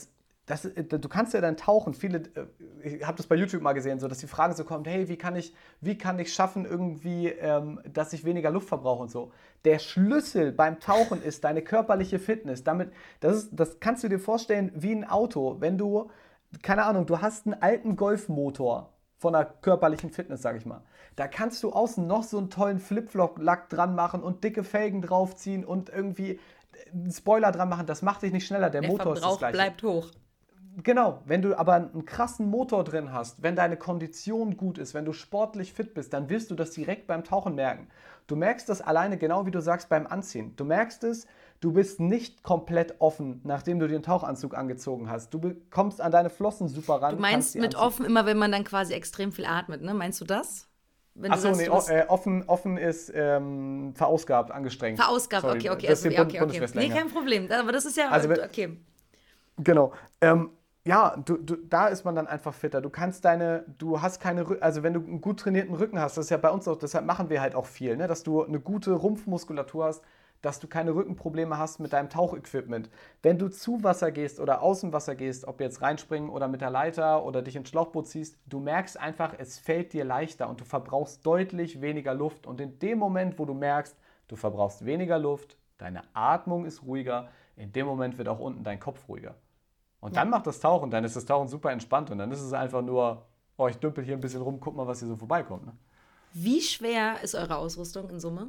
Das, du kannst ja dann tauchen. Viele, ich habe das bei YouTube mal gesehen, so, dass die Frage so kommt, hey, wie kann ich, wie kann ich schaffen irgendwie, ähm, dass ich weniger Luft verbrauche und so. Der Schlüssel beim Tauchen ist deine körperliche Fitness. Damit, das, ist, das kannst du dir vorstellen wie ein Auto. Wenn du, keine Ahnung, du hast einen alten Golfmotor von der körperlichen Fitness, sag ich mal. Da kannst du außen noch so einen tollen Flip-Flop-Lack dran machen und dicke Felgen draufziehen und irgendwie einen Spoiler dran machen. Das macht dich nicht schneller. Der, Der Motor Verbrauch ist das Gleiche. bleibt hoch. Genau, wenn du aber einen krassen Motor drin hast, wenn deine Kondition gut ist, wenn du sportlich fit bist, dann wirst du das direkt beim Tauchen merken. Du merkst das alleine, genau wie du sagst, beim Anziehen. Du merkst es, du bist nicht komplett offen, nachdem du den Tauchanzug angezogen hast. Du kommst an deine Flossen super ran. Du meinst mit anziehen. Offen immer, wenn man dann quasi extrem viel atmet, ne? Meinst du das? Achso, nee, o- äh, offen, offen ist ähm, verausgabt, angestrengt. Verausgabt, Sorry, okay, okay. Das ist Also, die ja, Bund- okay, okay. Nee, kein Problem. Aber das ist ja, Also, wenn- okay. Genau. Ähm, ja, du, du, da ist man dann einfach fitter. Du kannst deine, du hast keine, Rü- also wenn du einen gut trainierten Rücken hast, das ist ja bei uns auch, deshalb machen wir halt auch viel, ne? Dass du eine gute Rumpfmuskulatur hast, dass du keine Rückenprobleme hast mit deinem Tauchequipment. Wenn du zu Wasser gehst oder aus dem Wasser gehst, ob jetzt reinspringen oder mit der Leiter oder dich ins Schlauchboot ziehst, du merkst einfach, es fällt dir leichter und du verbrauchst deutlich weniger Luft. Und in dem Moment, wo du merkst, du verbrauchst weniger Luft, deine Atmung ist ruhiger, in dem Moment wird auch unten dein Kopf ruhiger. Und dann Ja. macht das Tauchen, dann ist das Tauchen super entspannt und dann ist es einfach nur, oh, ich dümpel hier ein bisschen rum, guck mal, was hier so vorbeikommt. Ne? Wie schwer ist eure Ausrüstung in Summe?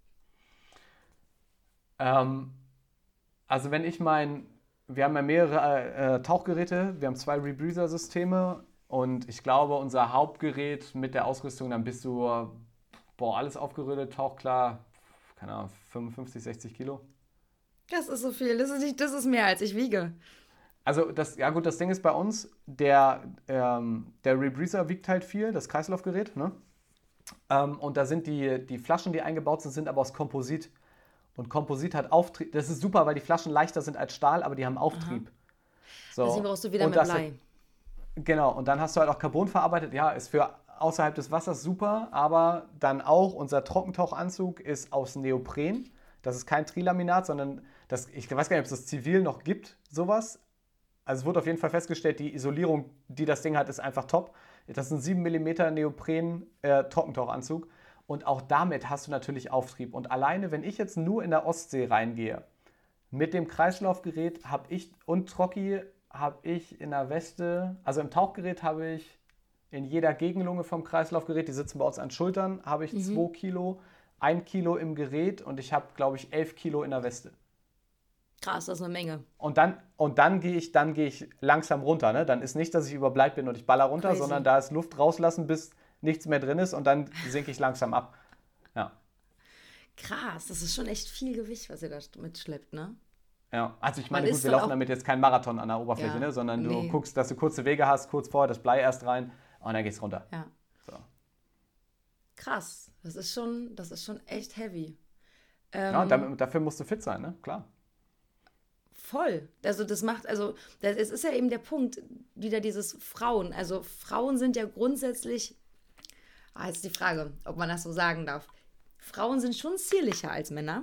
Ähm, also wenn ich mein, wir haben ja mehrere äh, Tauchgeräte, wir haben zwei Rebreather-Systeme und ich glaube, unser Hauptgerät mit der Ausrüstung, dann bist du, boah, alles aufgerüttelt, tauchklar, keine Ahnung, fünfundfünfzig, sechzig Kilo. Das ist so viel. Das ist, nicht, das ist mehr, als ich wiege. Also das, ja gut, das Ding ist bei uns, der, ähm, der Rebreather wiegt halt viel, das Kreislaufgerät, ne? Ähm, und da sind die, die Flaschen, die eingebaut sind, sind aber aus Komposit. Und Komposit hat Auftrieb, das ist super, weil die Flaschen leichter sind als Stahl, aber die haben Auftrieb. So. Deswegen brauchst du wieder Und mit das- Blei. Genau, und dann hast du halt auch Carbon verarbeitet. Ja, ist für außerhalb des Wassers super, aber dann auch unser Trockentauchanzug ist aus Neopren. Das ist kein Trilaminat, sondern das, ich weiß gar nicht, ob es das zivil noch gibt, sowas. Also es wurde auf jeden Fall festgestellt, die Isolierung, die das Ding hat, ist einfach top. Das ist ein sieben Millimeter Neopren äh, Trockentauchanzug. Und auch damit hast du natürlich Auftrieb. Und alleine, wenn ich jetzt nur in der Ostsee reingehe, mit dem Kreislaufgerät habe ich und Trocki habe ich in der Weste, also im Tauchgerät habe ich in jeder Gegenlunge vom Kreislaufgerät, die sitzen bei uns an Schultern, habe ich zwei Kilo, ein Kilo im Gerät und ich habe, glaube ich, elf Kilo in der Weste. Krass, das ist eine Menge. Und dann, und dann gehe ich, dann gehe ich langsam runter. Ne? Dann ist nicht, dass ich überbleibt bin und ich baller runter, Crazy. sondern da ist Luft rauslassen, bis nichts mehr drin ist und dann sinke ich langsam ab. Ja. Krass, das ist schon echt viel Gewicht, was ihr da mitschleppt, ne? Ja, also ich Man meine, gut, ist wir dann laufen auch- damit jetzt kein Marathon an der Oberfläche, Ja, ne? sondern du nee. guckst, dass du kurze Wege hast, kurz vorher das Blei erst rein und dann geht's runter. Ja. So. Krass, das ist schon, das ist schon echt heavy. Ähm, Ja, damit, dafür musst du fit sein, ne? Klar. Voll. Also das macht, also das, es ist ja eben der Punkt, wieder dieses Frauen. Also Frauen sind ja grundsätzlich, ah, jetzt die Frage, ob man das so sagen darf. Frauen sind schon zierlicher als Männer.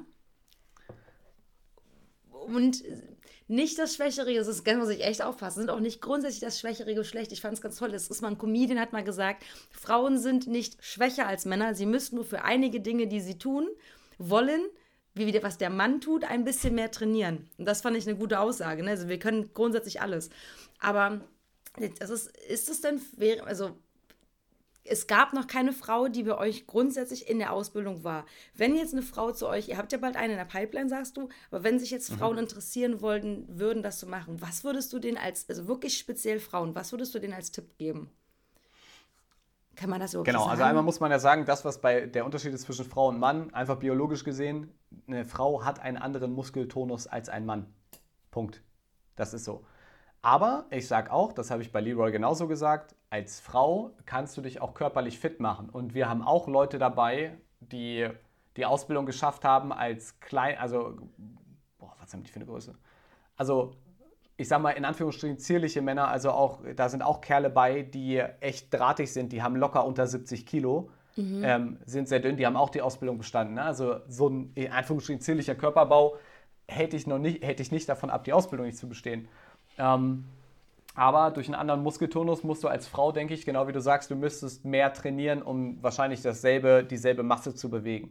Und nicht das Schwächere, das ist, muss ich echt aufpassen, sind auch nicht grundsätzlich das schwächere Geschlecht. Ich fand es ganz toll. Es ist mal ein Comedian, hat mal gesagt, Frauen sind nicht schwächer als Männer. Sie müssen nur für einige Dinge, die sie tun, wollen, wie der, was der Mann tut, ein bisschen mehr trainieren. Und das fand ich eine gute Aussage. Ne? Also wir können grundsätzlich alles. Aber das ist, ist es denn, wäre, also es gab noch keine Frau, die bei euch grundsätzlich in der Ausbildung war. Wenn jetzt eine Frau zu euch, ihr habt ja bald eine in der Pipeline, sagst du, aber wenn sich jetzt Frauen interessieren wollten, würden, das zu machen, was würdest du denen als, also wirklich speziell Frauen, was würdest du denen als Tipp geben? Kann man das überhaupt Genau, sagen? also einmal muss man ja sagen, das, was bei der Unterschied ist zwischen Frau und Mann, einfach biologisch gesehen, eine Frau hat einen anderen Muskeltonus als ein Mann. Punkt. Das ist so. Aber ich sage auch, das habe ich bei Leroy genauso gesagt, als Frau kannst du dich auch körperlich fit machen. Und wir haben auch Leute dabei, die die Ausbildung geschafft haben als klein, also, boah, was haben die für eine Größe? Also, ich sag mal, in Anführungsstrichen zierliche Männer, also auch, da sind auch Kerle bei, die echt drahtig sind, die haben locker unter siebzig Kilo, ähm, sind sehr dünn, die haben auch die Ausbildung bestanden. Ne? Also so ein, in Anführungsstrichen, zierlicher Körperbau hätte ich noch nicht, hätte ich nicht davon ab, die Ausbildung nicht zu bestehen. Ähm, Aber durch einen anderen Muskeltonus musst du als Frau, denke ich, genau wie du sagst, du müsstest mehr trainieren, um wahrscheinlich dasselbe, dieselbe Masse zu bewegen.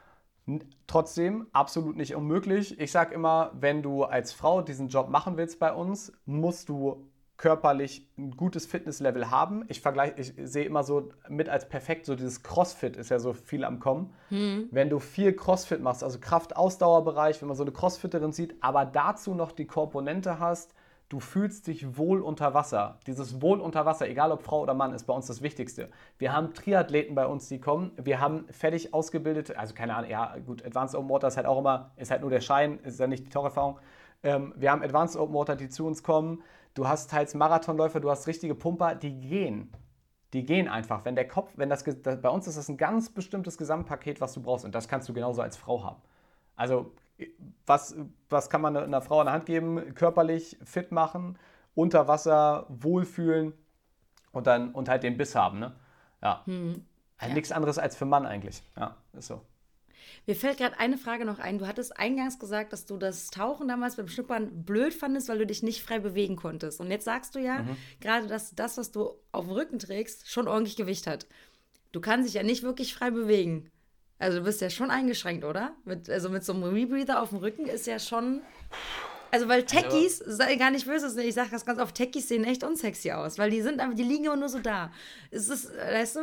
Trotzdem, absolut nicht unmöglich. Ich sage immer, wenn du als Frau diesen Job machen willst bei uns, musst du körperlich ein gutes Fitnesslevel haben. Ich vergleiche, ich sehe immer so mit als perfekt, so dieses Crossfit ist ja so viel am Kommen. Hm. Wenn du viel Crossfit machst, also Kraft-Ausdauerbereich, wenn man so eine Crossfitterin sieht, aber dazu noch die Komponente hast, du fühlst dich wohl unter Wasser. Dieses Wohl unter Wasser, egal ob Frau oder Mann, ist bei uns das Wichtigste. Wir haben Triathleten bei uns, die kommen. Wir haben fertig ausgebildete, also keine Ahnung, ja gut, Advanced Open Water ist halt auch immer, ist halt nur der Schein, ist ja nicht die Taucherfahrung. Ähm, wir haben Advanced Open Water, die zu uns kommen. Du hast teils Marathonläufer, du hast richtige Pumper, die gehen. Die gehen einfach. Wenn der Kopf, wenn das, das, bei uns ist das ein ganz bestimmtes Gesamtpaket, was du brauchst. Und das kannst du genauso als Frau haben. Also Was, was kann man einer Frau an der Hand geben? Körperlich fit machen, unter Wasser wohlfühlen und dann und halt den Biss haben. Ne? Ja. Hm. Halt ja. Nichts anderes als für Mann eigentlich. Ja, ist so. Mir fällt gerade eine Frage noch ein. Du hattest eingangs gesagt, dass du das Tauchen damals beim Schnuppern blöd fandest, weil du dich nicht frei bewegen konntest. Und jetzt sagst du ja mhm. gerade, dass das, was du auf dem Rücken trägst, schon ordentlich Gewicht hat. Du kannst dich ja nicht wirklich frei bewegen. Also du bist ja schon eingeschränkt, oder? Mit, also mit so einem Rebreather auf dem Rücken ist ja schon... Also weil Techies, also, sei gar nicht böse, ich sage das ganz oft, Techies sehen echt unsexy aus, weil die sind einfach, die liegen immer nur so da. Ist das, weißt du?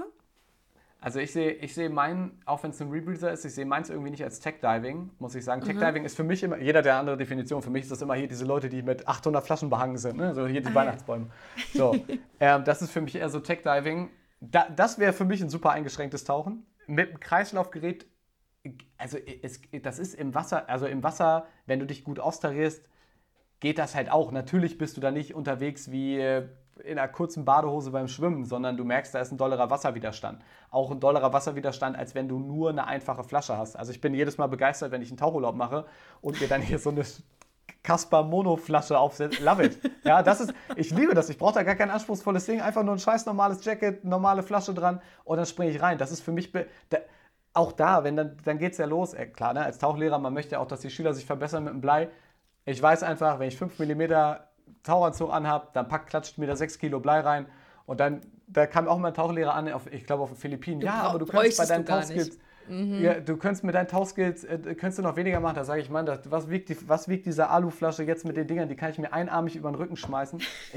Also ich sehe ich sehe meinen, auch wenn es ein Rebreather ist, ich sehe meins irgendwie nicht als Tech-Diving, muss ich sagen. Mhm. Tech-Diving ist für mich immer, jeder der andere Definition, für mich ist das immer hier diese Leute, die mit achthundert Flaschen behangen sind, ne? So hier die ah, Weihnachtsbäume. Ja. So, ähm, das ist für mich eher so Tech-Diving. Da, das wäre für mich ein super eingeschränktes Tauchen. Mit dem Kreislaufgerät, also es, das ist im Wasser, also im Wasser, wenn du dich gut austarierst, geht das halt auch. Natürlich bist du da nicht unterwegs wie in einer kurzen Badehose beim Schwimmen, sondern du merkst, da ist ein dollerer Wasserwiderstand. Auch ein dollerer Wasserwiderstand, als wenn du nur eine einfache Flasche hast. Also ich bin jedes Mal begeistert, wenn ich einen Tauchurlaub mache und mir dann hier so eine Kasper-Mono-Flasche aufsetze. Love it. Ja, das ist, ich liebe das. Ich brauche da gar kein anspruchsvolles Ding. Einfach nur ein scheiß normales Jacket, normale Flasche dran und dann springe ich rein. Das ist für mich... Be- da, auch da, wenn dann, dann geht es ja los. Äh, klar, ne, als Tauchlehrer, man möchte ja auch, dass die Schüler sich verbessern mit dem Blei. Ich weiß einfach, wenn ich fünf Millimeter Tauchanzug anhabe, dann packt, klatscht mir da sechs Kilo Blei rein. Und dann, da kam auch mal ein Tauchlehrer an, auf, ich glaube auf den Philippinen. Du ja, aber du kannst bei deinen Tauchskills, mhm. ja, du könntest mit deinen Tauchskills, äh, könntest du noch weniger machen. Da sage ich, Mann, das, was, wiegt die, was wiegt diese Aluflasche jetzt mit den Dingern? Die kann ich mir einarmig über den Rücken schmeißen. Ich,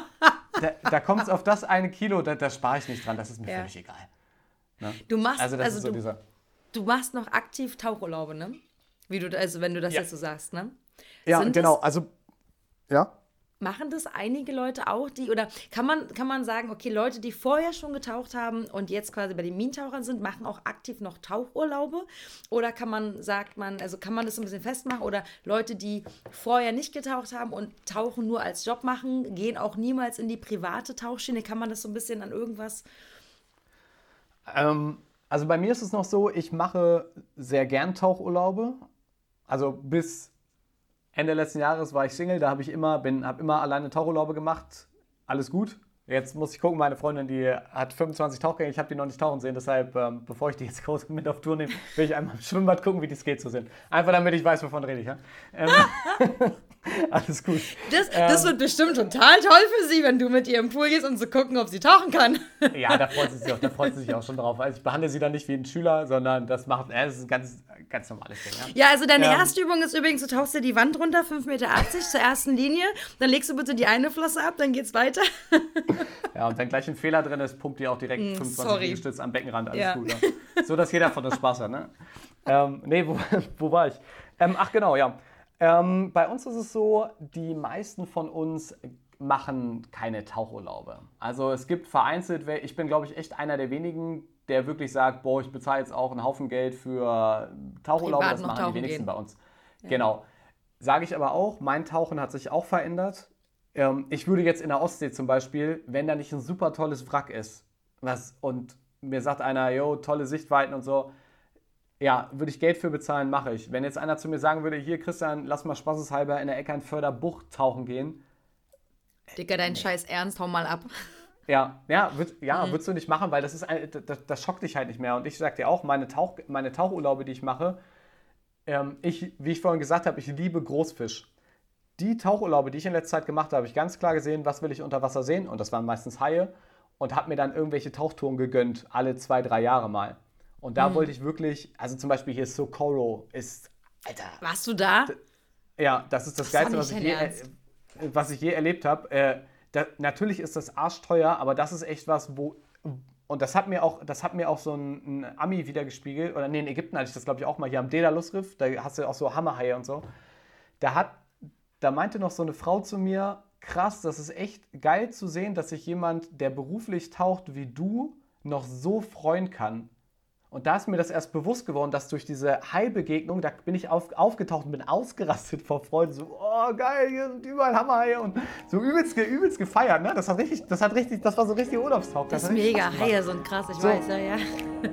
da da kommt es auf das eine Kilo, da, da spare ich nicht dran, das ist mir ja. völlig egal. Ne? Du machst, also das also ist so du, dieser du machst noch aktiv Tauchurlaube, ne? Wie du, also wenn du das ja. jetzt so sagst, ne? Ja, Sind genau, das, also, ja. Machen das einige Leute auch, die, oder kann man, kann man sagen, okay, Leute, die vorher schon getaucht haben und jetzt quasi bei den Minentauchern sind, machen auch aktiv noch Tauchurlaube? Oder kann man, sagt man, also kann man das ein bisschen festmachen? Oder Leute, die vorher nicht getaucht haben und Tauchen nur als Job machen, gehen auch niemals in die private Tauchschiene? Kann man das so ein bisschen an irgendwas... Ähm, also bei mir ist es noch so, ich mache sehr gern Tauchurlaube. Also bis Ende letzten Jahres war ich Single, da habe ich immer, bin, habe immer alleine Tauchurlaube gemacht. Alles gut. Jetzt muss ich gucken, meine Freundin, die hat fünfundzwanzig Tauchgänge, ich habe die noch nicht tauchen sehen, deshalb, ähm, bevor ich die jetzt groß mit auf Tour nehme, will ich einmal im Schwimmbad gucken, wie die Skates so sind. Einfach damit ich weiß, wovon rede ich. Ja? Ähm, alles gut. Das, das ähm, wird bestimmt total toll für sie, wenn du mit ihr im Pool gehst, um zu gucken, ob sie tauchen kann. Ja, da freut sie sich auch, da freut sie sich auch schon drauf. Also ich behandle sie dann nicht wie ein Schüler, sondern das macht, äh, das ist ein ganz, ganz normales Ding. Ja, ja also deine ähm, erste Übung ist übrigens, du tauchst dir die Wand runter, fünf Meter achtzig zur ersten Linie, dann legst du bitte die eine Flosse ab, dann geht's weiter. Ja, und wenn gleich ein Fehler drin ist, pumpt ihr auch direkt mm, fünfundzwanzig Liegestütze am Beckenrand, alles ja. gut. Ja. So, dass jeder von uns Spaß hat, ne? ähm, nee, wo, wo war ich? Ähm, ach genau, ja. Ähm, bei uns ist es so, die meisten von uns machen keine Tauchurlaube. Also es gibt vereinzelt, ich bin glaube ich echt einer der wenigen, der wirklich sagt, boah, ich bezahle jetzt auch einen Haufen Geld für Tauchurlaube, das machen die wenigsten gehen. Bei uns. Ja. Genau. Sage ich aber auch, mein Tauchen hat sich auch verändert. Ähm, ich würde jetzt in der Ostsee zum Beispiel, wenn da nicht ein super tolles Wrack ist, was, und mir sagt einer, yo, tolle Sichtweiten und so, ja, würde ich Geld für bezahlen, mache ich. Wenn jetzt einer zu mir sagen würde, hier Christian, lass mal spaßeshalber in der Eckernförder Bucht tauchen gehen. Digga, dein Scheiß Ernst, hau mal ab. Ja, ja, würd, ja mhm. würdest du nicht machen, weil das ist ein, das, das schockt dich halt nicht mehr. Und ich sag dir auch, meine, Tauch, meine Tauchurlaube, die ich mache, ähm, ich, wie ich vorhin gesagt habe, ich liebe Großfisch. die Tauchurlaube, die ich in letzter Zeit gemacht habe, habe ich ganz klar gesehen, was will ich unter Wasser sehen. Und das waren meistens Haie. Und habe mir dann irgendwelche Tauchtouren gegönnt, alle zwei, drei Jahre mal. Und da Hm. wollte ich wirklich, also zum Beispiel hier Socorro ist, Alter. Warst du da? Ja, das ist das, Das war Geilste, nicht was ich, dein je, Ernst. äh, was ich je erlebt habe. Äh, da, natürlich ist das arschteuer, aber das ist echt was, wo. Und das hat mir auch, das hat mir auch so ein, ein Ami wiedergespiegelt. Oder nee, in Ägypten hatte ich das, glaube ich, auch mal hier am Daedalus-Riff. Da hast du auch so Hammerhaie und so. Da hat, da meinte noch so eine Frau zu mir, krass, das ist echt geil zu sehen, dass sich jemand, der beruflich taucht wie du, noch so freuen kann. Und da ist mir das erst bewusst geworden, dass durch diese Hai-Begegnung, da bin ich auf, aufgetaucht und bin ausgerastet vor Freude. So, oh geil, hier sind überall Hammerhaie und so übelst, ge- übelst gefeiert. Ne? Das hat richtig, das hat richtig, das war so richtig Urlaubstauch. Das ist hat richtig mega. Spaß gemacht. Haie sind krass, ich So. weiß, ja, ja.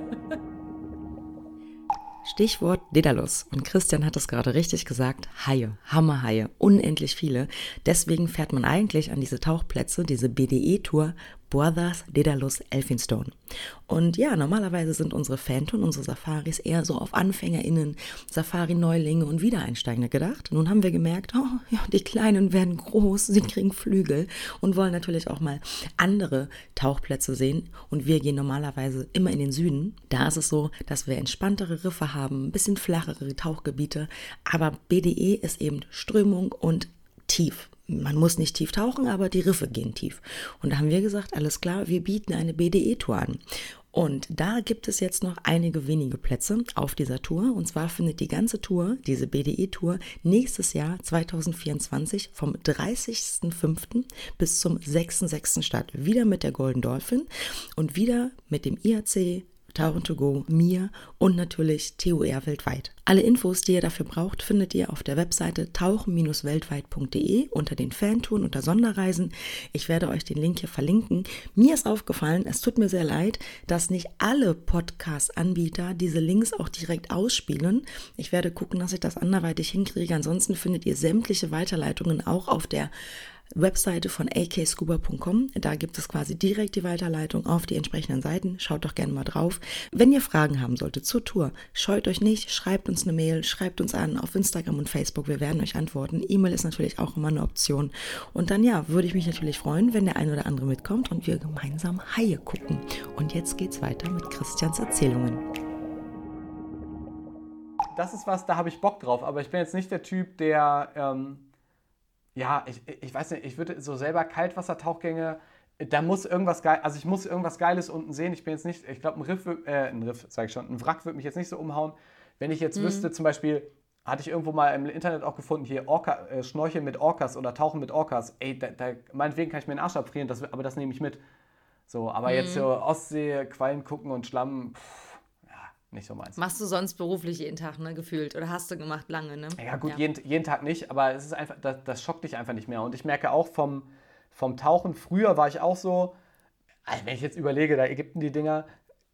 Stichwort Daedalus. Und Christian hat es gerade richtig gesagt. Haie, Hammerhaie, unendlich viele. Deswegen fährt man eigentlich an diese Tauchplätze, diese B D E-Tour, Brothers Daedalus Elphinstone. Und ja, normalerweise sind unsere Fantouren, unsere Safaris eher so auf AnfängerInnen, Safari-Neulinge und Wiedereinsteigende gedacht. Nun haben wir gemerkt, oh, ja, die Kleinen werden groß, sie kriegen Flügel und wollen natürlich auch mal andere Tauchplätze sehen. Und wir gehen normalerweise immer in den Süden. Da ist es so, dass wir entspanntere Riffe haben, ein bisschen flachere Tauchgebiete. Aber B D E ist eben Strömung und tief. Man muss nicht tief tauchen, aber die Riffe gehen tief. Und da haben wir gesagt, alles klar, wir bieten eine B D E-Tour an. Und da gibt es jetzt noch einige wenige Plätze auf dieser Tour. Und zwar findet die ganze Tour, diese B D E-Tour, nächstes Jahr zwanzig vierundzwanzig vom dreißigsten fünften bis zum sechsten sechsten statt. Wieder mit der Golden Dolphin und wieder mit dem I A C, Tauchen to go, mir und natürlich T U R weltweit. Alle Infos, die ihr dafür braucht, findet ihr auf der Webseite tauchen weltweit punkt de unter den Fantouren, unter Sonderreisen. Ich werde euch den Link hier verlinken. Mir ist aufgefallen, es tut mir sehr leid, dass nicht alle Podcast-Anbieter diese Links auch direkt ausspielen. Ich werde gucken, dass ich das anderweitig hinkriege. Ansonsten findet ihr sämtliche Weiterleitungen auch auf der Webseite von a k scuba punkt com. Da gibt es quasi direkt die Weiterleitung auf die entsprechenden Seiten. Schaut doch gerne mal drauf. Wenn ihr Fragen haben solltet zur Tour, scheut euch nicht, schreibt uns eine Mail, schreibt uns an auf Instagram und Facebook. Wir werden euch antworten. E-Mail ist natürlich auch immer eine Option. Und dann ja, würde ich mich natürlich freuen, wenn der ein oder andere mitkommt und wir gemeinsam Haie gucken. Und jetzt geht's weiter mit Christians Erzählungen. Das ist was, da habe ich Bock drauf, aber ich bin jetzt nicht der Typ, der, ähm, ja, ich, ich weiß nicht, ich würde so selber Kaltwassertauchgänge, da muss irgendwas geil, also ich muss irgendwas Geiles unten sehen. Ich bin jetzt nicht, ich glaube, ein Riff, wird- äh, ein Riff, sag ich schon, ein Wrack würde mich jetzt nicht so umhauen. Wenn ich jetzt wüsste, zum Beispiel, hatte ich irgendwo mal im Internet auch gefunden, hier Orca, äh, Schnorcheln mit Orcas oder Tauchen mit Orcas. Ey, da, da, meinetwegen kann ich mir den Arsch abfrieren, das, aber das nehme ich mit. So, aber jetzt so Ostsee, Quallen gucken und Schlamm, pff, ja, nicht so meins. Machst du sonst beruflich jeden Tag, ne, gefühlt? Oder hast du gemacht lange, ne? Ja gut, Jeden, jeden Tag nicht, aber es ist einfach, das, das schockt dich einfach nicht mehr. Und ich merke auch vom, vom Tauchen, früher war ich auch so, also wenn ich jetzt überlege, da Ägypten die Dinger,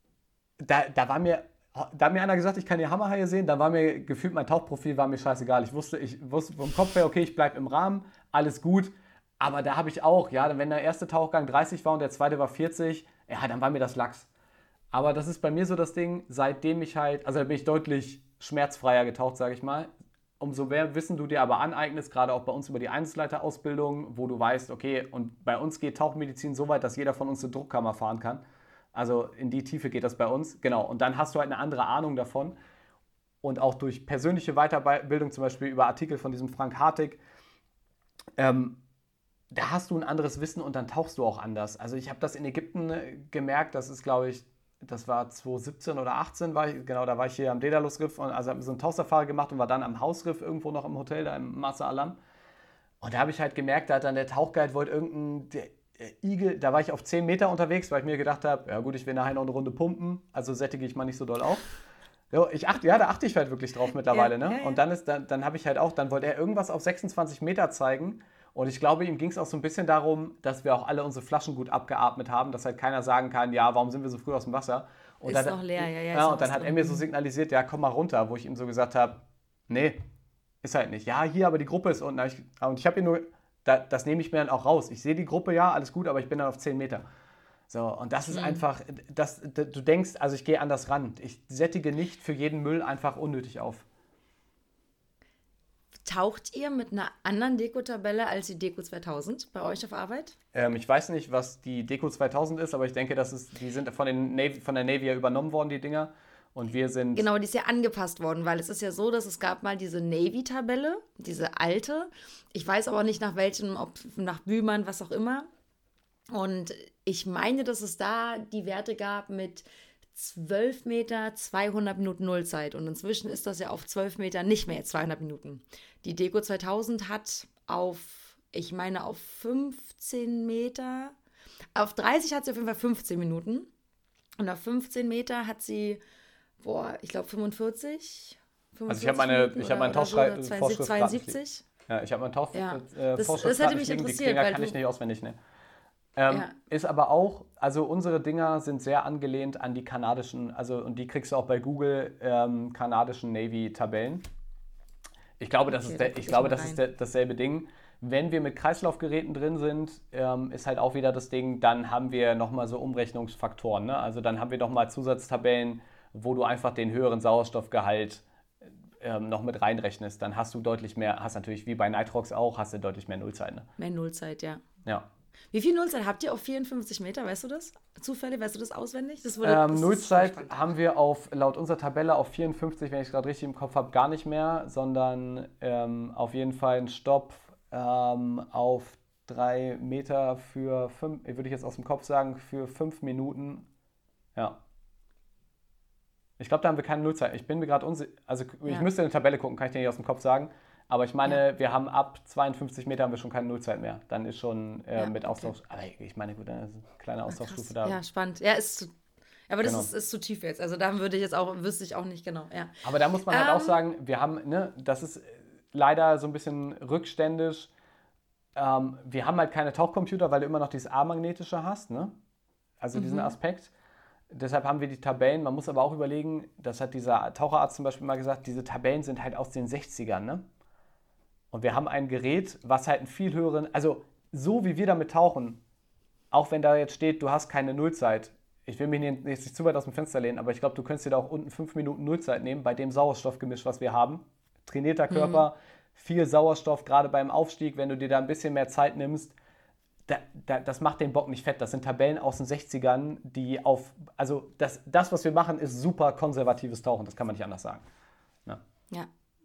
da, da war mir, da hat mir einer gesagt, ich kann die Hammerhaie sehen, dann war mir gefühlt, mein Tauchprofil war mir scheißegal. Ich wusste, ich wusste vom Kopf her, okay, ich bleibe im Rahmen, alles gut. Aber da habe ich auch, ja, wenn der erste Tauchgang dreißig war und der zweite war vierzig, ja, dann war mir das Lachs. Aber das ist bei mir so das Ding, seitdem ich halt, also da bin ich deutlich schmerzfreier getaucht, sage ich mal. Umso mehr Wissen du dir aber aneignest, gerade auch bei uns über die Einzelleiterausbildung, wo du weißt, okay, und bei uns geht Tauchmedizin so weit, dass jeder von uns eine Druckkammer fahren kann. Also in die Tiefe geht das bei uns, genau. Und dann hast du halt eine andere Ahnung davon. Und auch durch persönliche Weiterbildung, zum Beispiel über Artikel von diesem Frank Hartig, ähm, da hast du ein anderes Wissen und dann tauchst du auch anders. Also ich habe das in Ägypten äh, gemerkt, das ist, glaube ich, das war zwanzig siebzehn oder achtzehn, war ich, genau, da war ich hier am Daedalus-Riff und also habe so einen Tauchsafari gemacht und war dann am Hausriff irgendwo noch im Hotel, da im Marsa Alam. Und da habe ich halt gemerkt, da hat dann der Tauchguide wollte irgendein der, äh, Igel, da war ich auf zehn Meter unterwegs, weil ich mir gedacht habe, ja gut, ich will nachher noch eine Runde pumpen, also sättige ich mal nicht so doll auf. Ja, ich achte, ja, da achte ich halt wirklich drauf mittlerweile. Ja, ne? ja, ja. Und dann, ist, dann, dann habe ich halt auch, dann wollte er irgendwas auf sechsundzwanzig Meter zeigen. Und ich glaube, ihm ging es auch so ein bisschen darum, dass wir auch alle unsere Flaschen gut abgeatmet haben, dass halt keiner sagen kann, ja, warum sind wir so früh aus dem Wasser? Und Ist dann, noch leer, ja, ja, ist ja. noch Und dann was hat er drin. mir so signalisiert, ja, komm mal runter, wo ich ihm so gesagt habe, nee, ist halt nicht. Ja, hier, aber die Gruppe ist unten. Ich, und ich habe ihn nur, da, das nehme ich mir dann auch raus. Ich sehe die Gruppe, ja, alles gut, aber ich bin dann auf zehn Meter. So, und das ist einfach, das, du denkst, also ich gehe anders ran. Ich sättige nicht für jeden Müll einfach unnötig auf. taucht ihr mit einer anderen Deko-Tabelle als die Deko zweitausend bei euch auf Arbeit? Ähm, ich weiß nicht, was die Deko zweitausend ist, aber ich denke, das ist, die sind von, den Navy, von der Navy ja übernommen worden, die Dinger. Und wir sind... Genau, die ist ja angepasst worden, weil es ist ja so, dass es gab mal diese Navy-Tabelle, diese alte. Ich weiß aber nicht nach welchem, ob nach Bühlmann, was auch immer. Und ich meine, dass es da die Werte gab mit zwölf Meter, zweihundert Minuten Nullzeit. Und inzwischen ist das ja auf zwölf Meter nicht mehr zweihundert Minuten. Die Deko zweitausend hat auf, ich meine, auf fünfzehn Meter, auf dreißig hat sie auf jeden Fall fünfzehn Minuten. Und auf fünfzehn Meter hat sie, boah, ich glaube fünfundvierzig. Also ich habe meine, ich habe meinen Tauschschrei- so, Vorschrift zweiundsiebzig. Ja, ich habe meinen Tausch Ja. äh, Das- Vorschrift das hätte mich liegen. Die interessiert, Dinger weil kann du- ich nicht auswendig, ne? Ähm, Ja. Ist aber auch, also unsere Dinger sind sehr angelehnt an die kanadischen, also und die kriegst du auch bei Google, ähm, kanadischen Navy-Tabellen. Ich glaube, das Okay, ist, da der, guck ich ich glaube, mal das ist rein. der, dasselbe Ding. Wenn wir mit Kreislaufgeräten drin sind, ähm, ist halt auch wieder das Ding, dann haben wir nochmal so Umrechnungsfaktoren. Ne? Also dann haben wir nochmal Zusatztabellen, wo du einfach den höheren Sauerstoffgehalt ähm, noch mit reinrechnest. Dann hast du deutlich mehr, hast natürlich wie bei Nitrox auch, hast du deutlich mehr Nullzeit. Ne? Mehr Nullzeit, ja. Ja. Wie viel Nullzeit habt ihr auf vierundfünfzig Meter, weißt du das? Zufällig, weißt du das auswendig? Das wurde, Ähm, das ist Nullzeit spannend. haben wir auf, laut unserer Tabelle auf vierundfünfzig, wenn ich es gerade richtig im Kopf habe, gar nicht mehr, sondern ähm, auf jeden Fall ein Stopp ähm, auf drei Meter für fünf, würde ich jetzt aus dem Kopf sagen, für fünf Minuten. Ja. Ich glaube, da haben wir keine Nullzeit. Ich bin mir gerade unsicher, also ich Ja. müsste in die Tabelle gucken, kann ich dir nicht aus dem Kopf sagen. Aber ich meine, Ja. wir haben ab zweiundfünfzig Meter haben wir schon keine Nullzeit mehr. Dann ist schon äh, Ja, mit okay. Austausch. Aber ich meine, gut, dann ist eine kleine Ah, Austauschstufe krass. da. Ja, spannend. Ja, ist zu, aber das Genau. ist, ist zu tief jetzt. Also da würde ich jetzt auch, wüsste ich auch nicht genau. Ja. Aber da muss man halt auch Ähm. sagen, wir haben, ne, das ist leider so ein bisschen rückständisch. Ähm, wir haben halt keine Tauchcomputer, weil du immer noch dieses A-magnetische hast, ne? Also diesen Aspekt. Deshalb haben wir die Tabellen. Man muss aber auch überlegen, das hat dieser Taucherarzt zum Beispiel mal gesagt, diese Tabellen sind halt aus den sechzigern, ne? Und wir haben ein Gerät, was halt einen viel höheren, also so wie wir damit tauchen, auch wenn da jetzt steht, du hast keine Nullzeit. Ich will mich nicht, jetzt nicht zu weit aus dem Fenster lehnen, aber ich glaube, du könntest dir da auch unten fünf Minuten Nullzeit nehmen, bei dem Sauerstoffgemisch, was wir haben. Trainierter Körper, viel Sauerstoff, gerade beim Aufstieg, wenn du dir da ein bisschen mehr Zeit nimmst, da, da, das macht den Bock nicht fett. Das sind Tabellen aus den sechzigern, die auf, also das, das, was wir machen, ist super konservatives Tauchen, das kann man nicht anders sagen. Ja. Ja.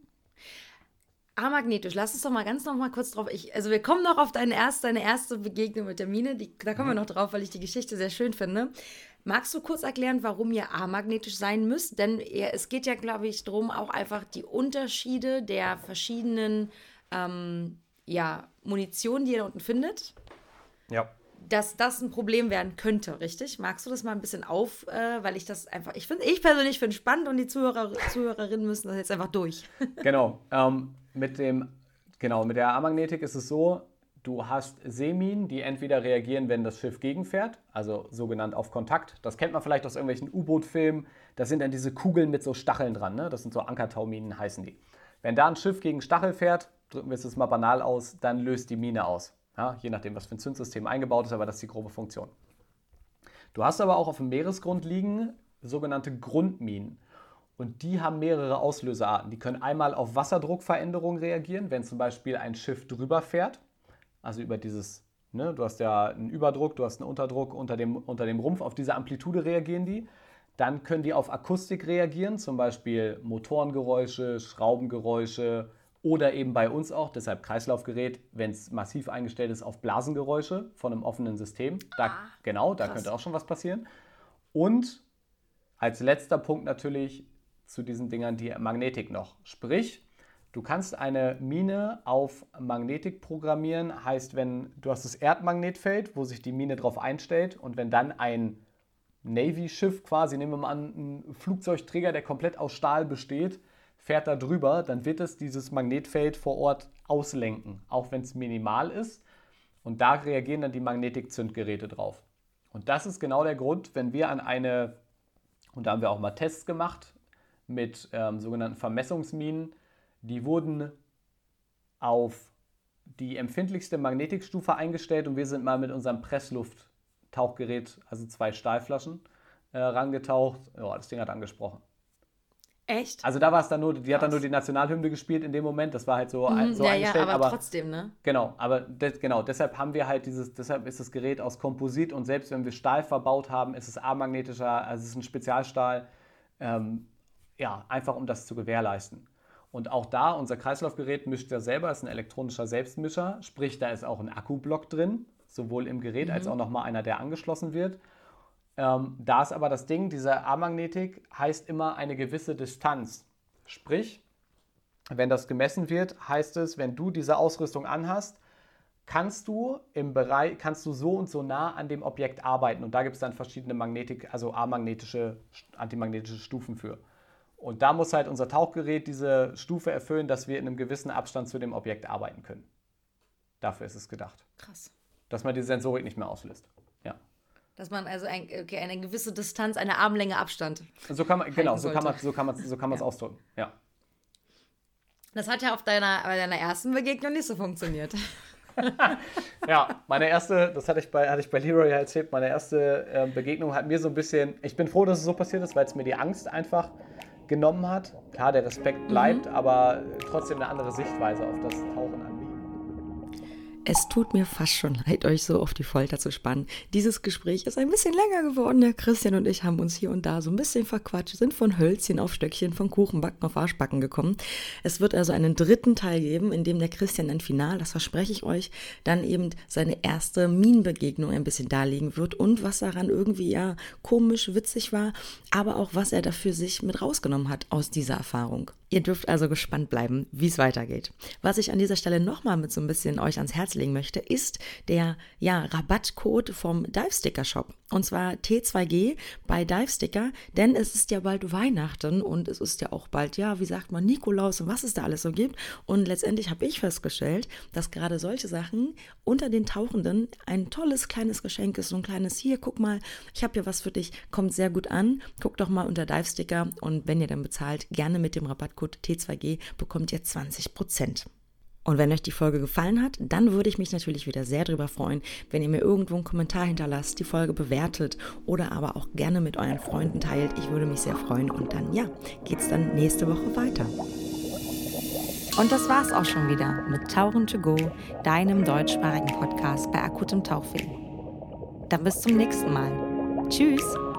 A-magnetisch, lass uns doch mal ganz noch mal kurz drauf. Ich, also wir kommen noch auf deine erste, deine erste Begegnung mit der Mine. Die, da kommen wir noch drauf, weil ich die Geschichte sehr schön finde. Magst du kurz erklären, warum ihr amagnetisch sein müsst? Denn ihr, es geht ja, glaube ich, darum, auch einfach die Unterschiede der verschiedenen ähm, ja, Munition, die ihr da unten findet, Ja. dass das ein Problem werden könnte, richtig? Magst du das mal ein bisschen auf, äh, weil ich das einfach, ich finde, ich persönlich finde es spannend und die Zuhörer, Zuhörerinnen müssen das jetzt einfach durch. Genau. Ähm, mit dem, genau, mit der A-Magnetik ist es so, du hast Seeminen, die entweder reagieren, wenn das Schiff gegenfährt, also sogenannt auf Kontakt. Das kennt man vielleicht aus irgendwelchen U-Boot-Filmen. Das sind dann diese Kugeln mit so Stacheln dran, ne? Das sind so Ankertauminen, heißen die. Wenn da ein Schiff gegen Stachel fährt, drücken wir es jetzt mal banal aus, dann löst die Mine aus. Ja, je nachdem, was für ein Zündsystem eingebaut ist, aber das ist die grobe Funktion. Du hast aber auch auf dem Meeresgrund liegen sogenannte Grundminen. Und die haben mehrere Auslösearten. Die können einmal auf Wasserdruckveränderungen reagieren, wenn zum Beispiel ein Schiff drüber fährt. Also über dieses, ne, du hast ja einen Überdruck, du hast einen Unterdruck unter dem, unter dem Rumpf. Auf diese Amplitude reagieren die. Dann können die auf Akustik reagieren, zum Beispiel Motorengeräusche, Schraubengeräusche oder eben bei uns auch, deshalb Kreislaufgerät, wenn es massiv eingestellt ist, auf Blasengeräusche von einem offenen System. Da, Ah, genau, da krass. könnte auch schon was passieren. Und als letzter Punkt natürlich zu diesen Dingern die Magnetik noch. Sprich, du kannst eine Mine auf Magnetik programmieren, heißt, wenn du hast das Erdmagnetfeld, wo sich die Mine drauf einstellt und wenn dann ein Navy-Schiff quasi, nehmen wir mal an, ein Flugzeugträger, der komplett aus Stahl besteht, fährt da drüber, dann wird es dieses Magnetfeld vor Ort auslenken, auch wenn es minimal ist. Und da reagieren dann die Magnetik-Zündgeräte drauf. Und das ist genau der Grund, wenn wir an eine, und da haben wir auch mal Tests gemacht mit ähm, sogenannten Vermessungsminen, die wurden auf die empfindlichste Magnetikstufe eingestellt und wir sind mal mit unserem Presslufttauchgerät, also zwei Stahlflaschen, äh, rangetaucht. Ja, das Ding hat angesprochen. Echt? Also da war es dann nur, die hat dann nur die Nationalhymne gespielt in dem Moment, das war halt so, Mhm, so ja, eingestellt. ja, aber, aber trotzdem, ne? Genau, aber des, genau, deshalb haben wir halt dieses, deshalb ist das Gerät aus Komposit und selbst wenn wir Stahl verbaut haben, ist es amagnetischer, also es ist ein Spezialstahl, ähm, ja, einfach um das zu gewährleisten. Und auch da, unser Kreislaufgerät mischt ja selber, ist ein elektronischer Selbstmischer, sprich, da ist auch ein Akkublock drin, sowohl im Gerät mhm. als auch nochmal einer, der angeschlossen wird. Ähm, da ist aber das Ding, diese Amagnetik heißt immer eine gewisse Distanz. Sprich, wenn das gemessen wird, heißt es, wenn du diese Ausrüstung anhast, kannst du im Bereich, kannst du so und so nah an dem Objekt arbeiten. Und da gibt es dann verschiedene Magnetik, also amagnetische, antimagnetische Stufen für. Und da muss halt unser Tauchgerät diese Stufe erfüllen, dass wir in einem gewissen Abstand zu dem Objekt arbeiten können. Dafür ist es gedacht. Krass. Dass man die Sensorik nicht mehr auslöst. Ja. Dass man also ein, okay, eine gewisse Distanz, eine Armlänge Abstand. So kann man, genau, so kann man, so kann man, so kann man es ja. ausdrücken. Ja. Das hat ja auf deiner, bei deiner ersten Begegnung nicht so funktioniert. Ja, meine erste, das hatte ich bei, hatte ich bei Leroy ja erzählt, meine erste äh, Begegnung hat mir so ein bisschen, ich bin froh, dass es so passiert ist, weil es mir die Angst einfach genommen hat. Klar, der Respekt bleibt, mhm. aber trotzdem eine andere Sichtweise auf das Tauchen anbieten. Es tut mir fast schon leid, euch so auf die Folter zu spannen. Dieses Gespräch ist ein bisschen länger geworden. Der Christian und ich haben uns hier und da so ein bisschen verquatscht, sind von Hölzchen auf Stöckchen, von Kuchenbacken auf Arschbacken gekommen. Es wird also einen dritten Teil geben, in dem der Christian dann final, das verspreche ich euch, dann eben seine erste Minenbegegnung ein bisschen darlegen wird und was daran irgendwie ja komisch, witzig war, aber auch was er dafür sich mit rausgenommen hat aus dieser Erfahrung. Ihr dürft also gespannt bleiben, wie es weitergeht. Was ich an dieser Stelle nochmal mit so ein bisschen euch ans Herz legen möchte, ist der ja, Rabattcode vom Divesticker Shop. Und zwar T zwei G bei Divesticker, denn es ist ja bald Weihnachten und es ist ja auch bald, ja, wie sagt man, Nikolaus und was es da alles so gibt. Und letztendlich habe ich festgestellt, dass gerade solche Sachen unter den Tauchenden ein tolles kleines Geschenk ist. So ein kleines, hier, guck mal, ich habe hier was für dich, kommt sehr gut an. Guckt doch mal unter Divesticker und wenn ihr dann bezahlt, gerne mit dem Rabattcode T zwei G bekommt ihr zwanzig Prozent. Und wenn euch die Folge gefallen hat, dann würde ich mich natürlich wieder sehr darüber freuen, wenn ihr mir irgendwo einen Kommentar hinterlasst, die Folge bewertet oder aber auch gerne mit euren Freunden teilt. Ich würde mich sehr freuen und dann, ja, geht's dann nächste Woche weiter. Und das war's auch schon wieder mit Tauchen to go, deinem deutschsprachigen Podcast bei akutem Tauchfilm. Dann bis zum nächsten Mal. Tschüss!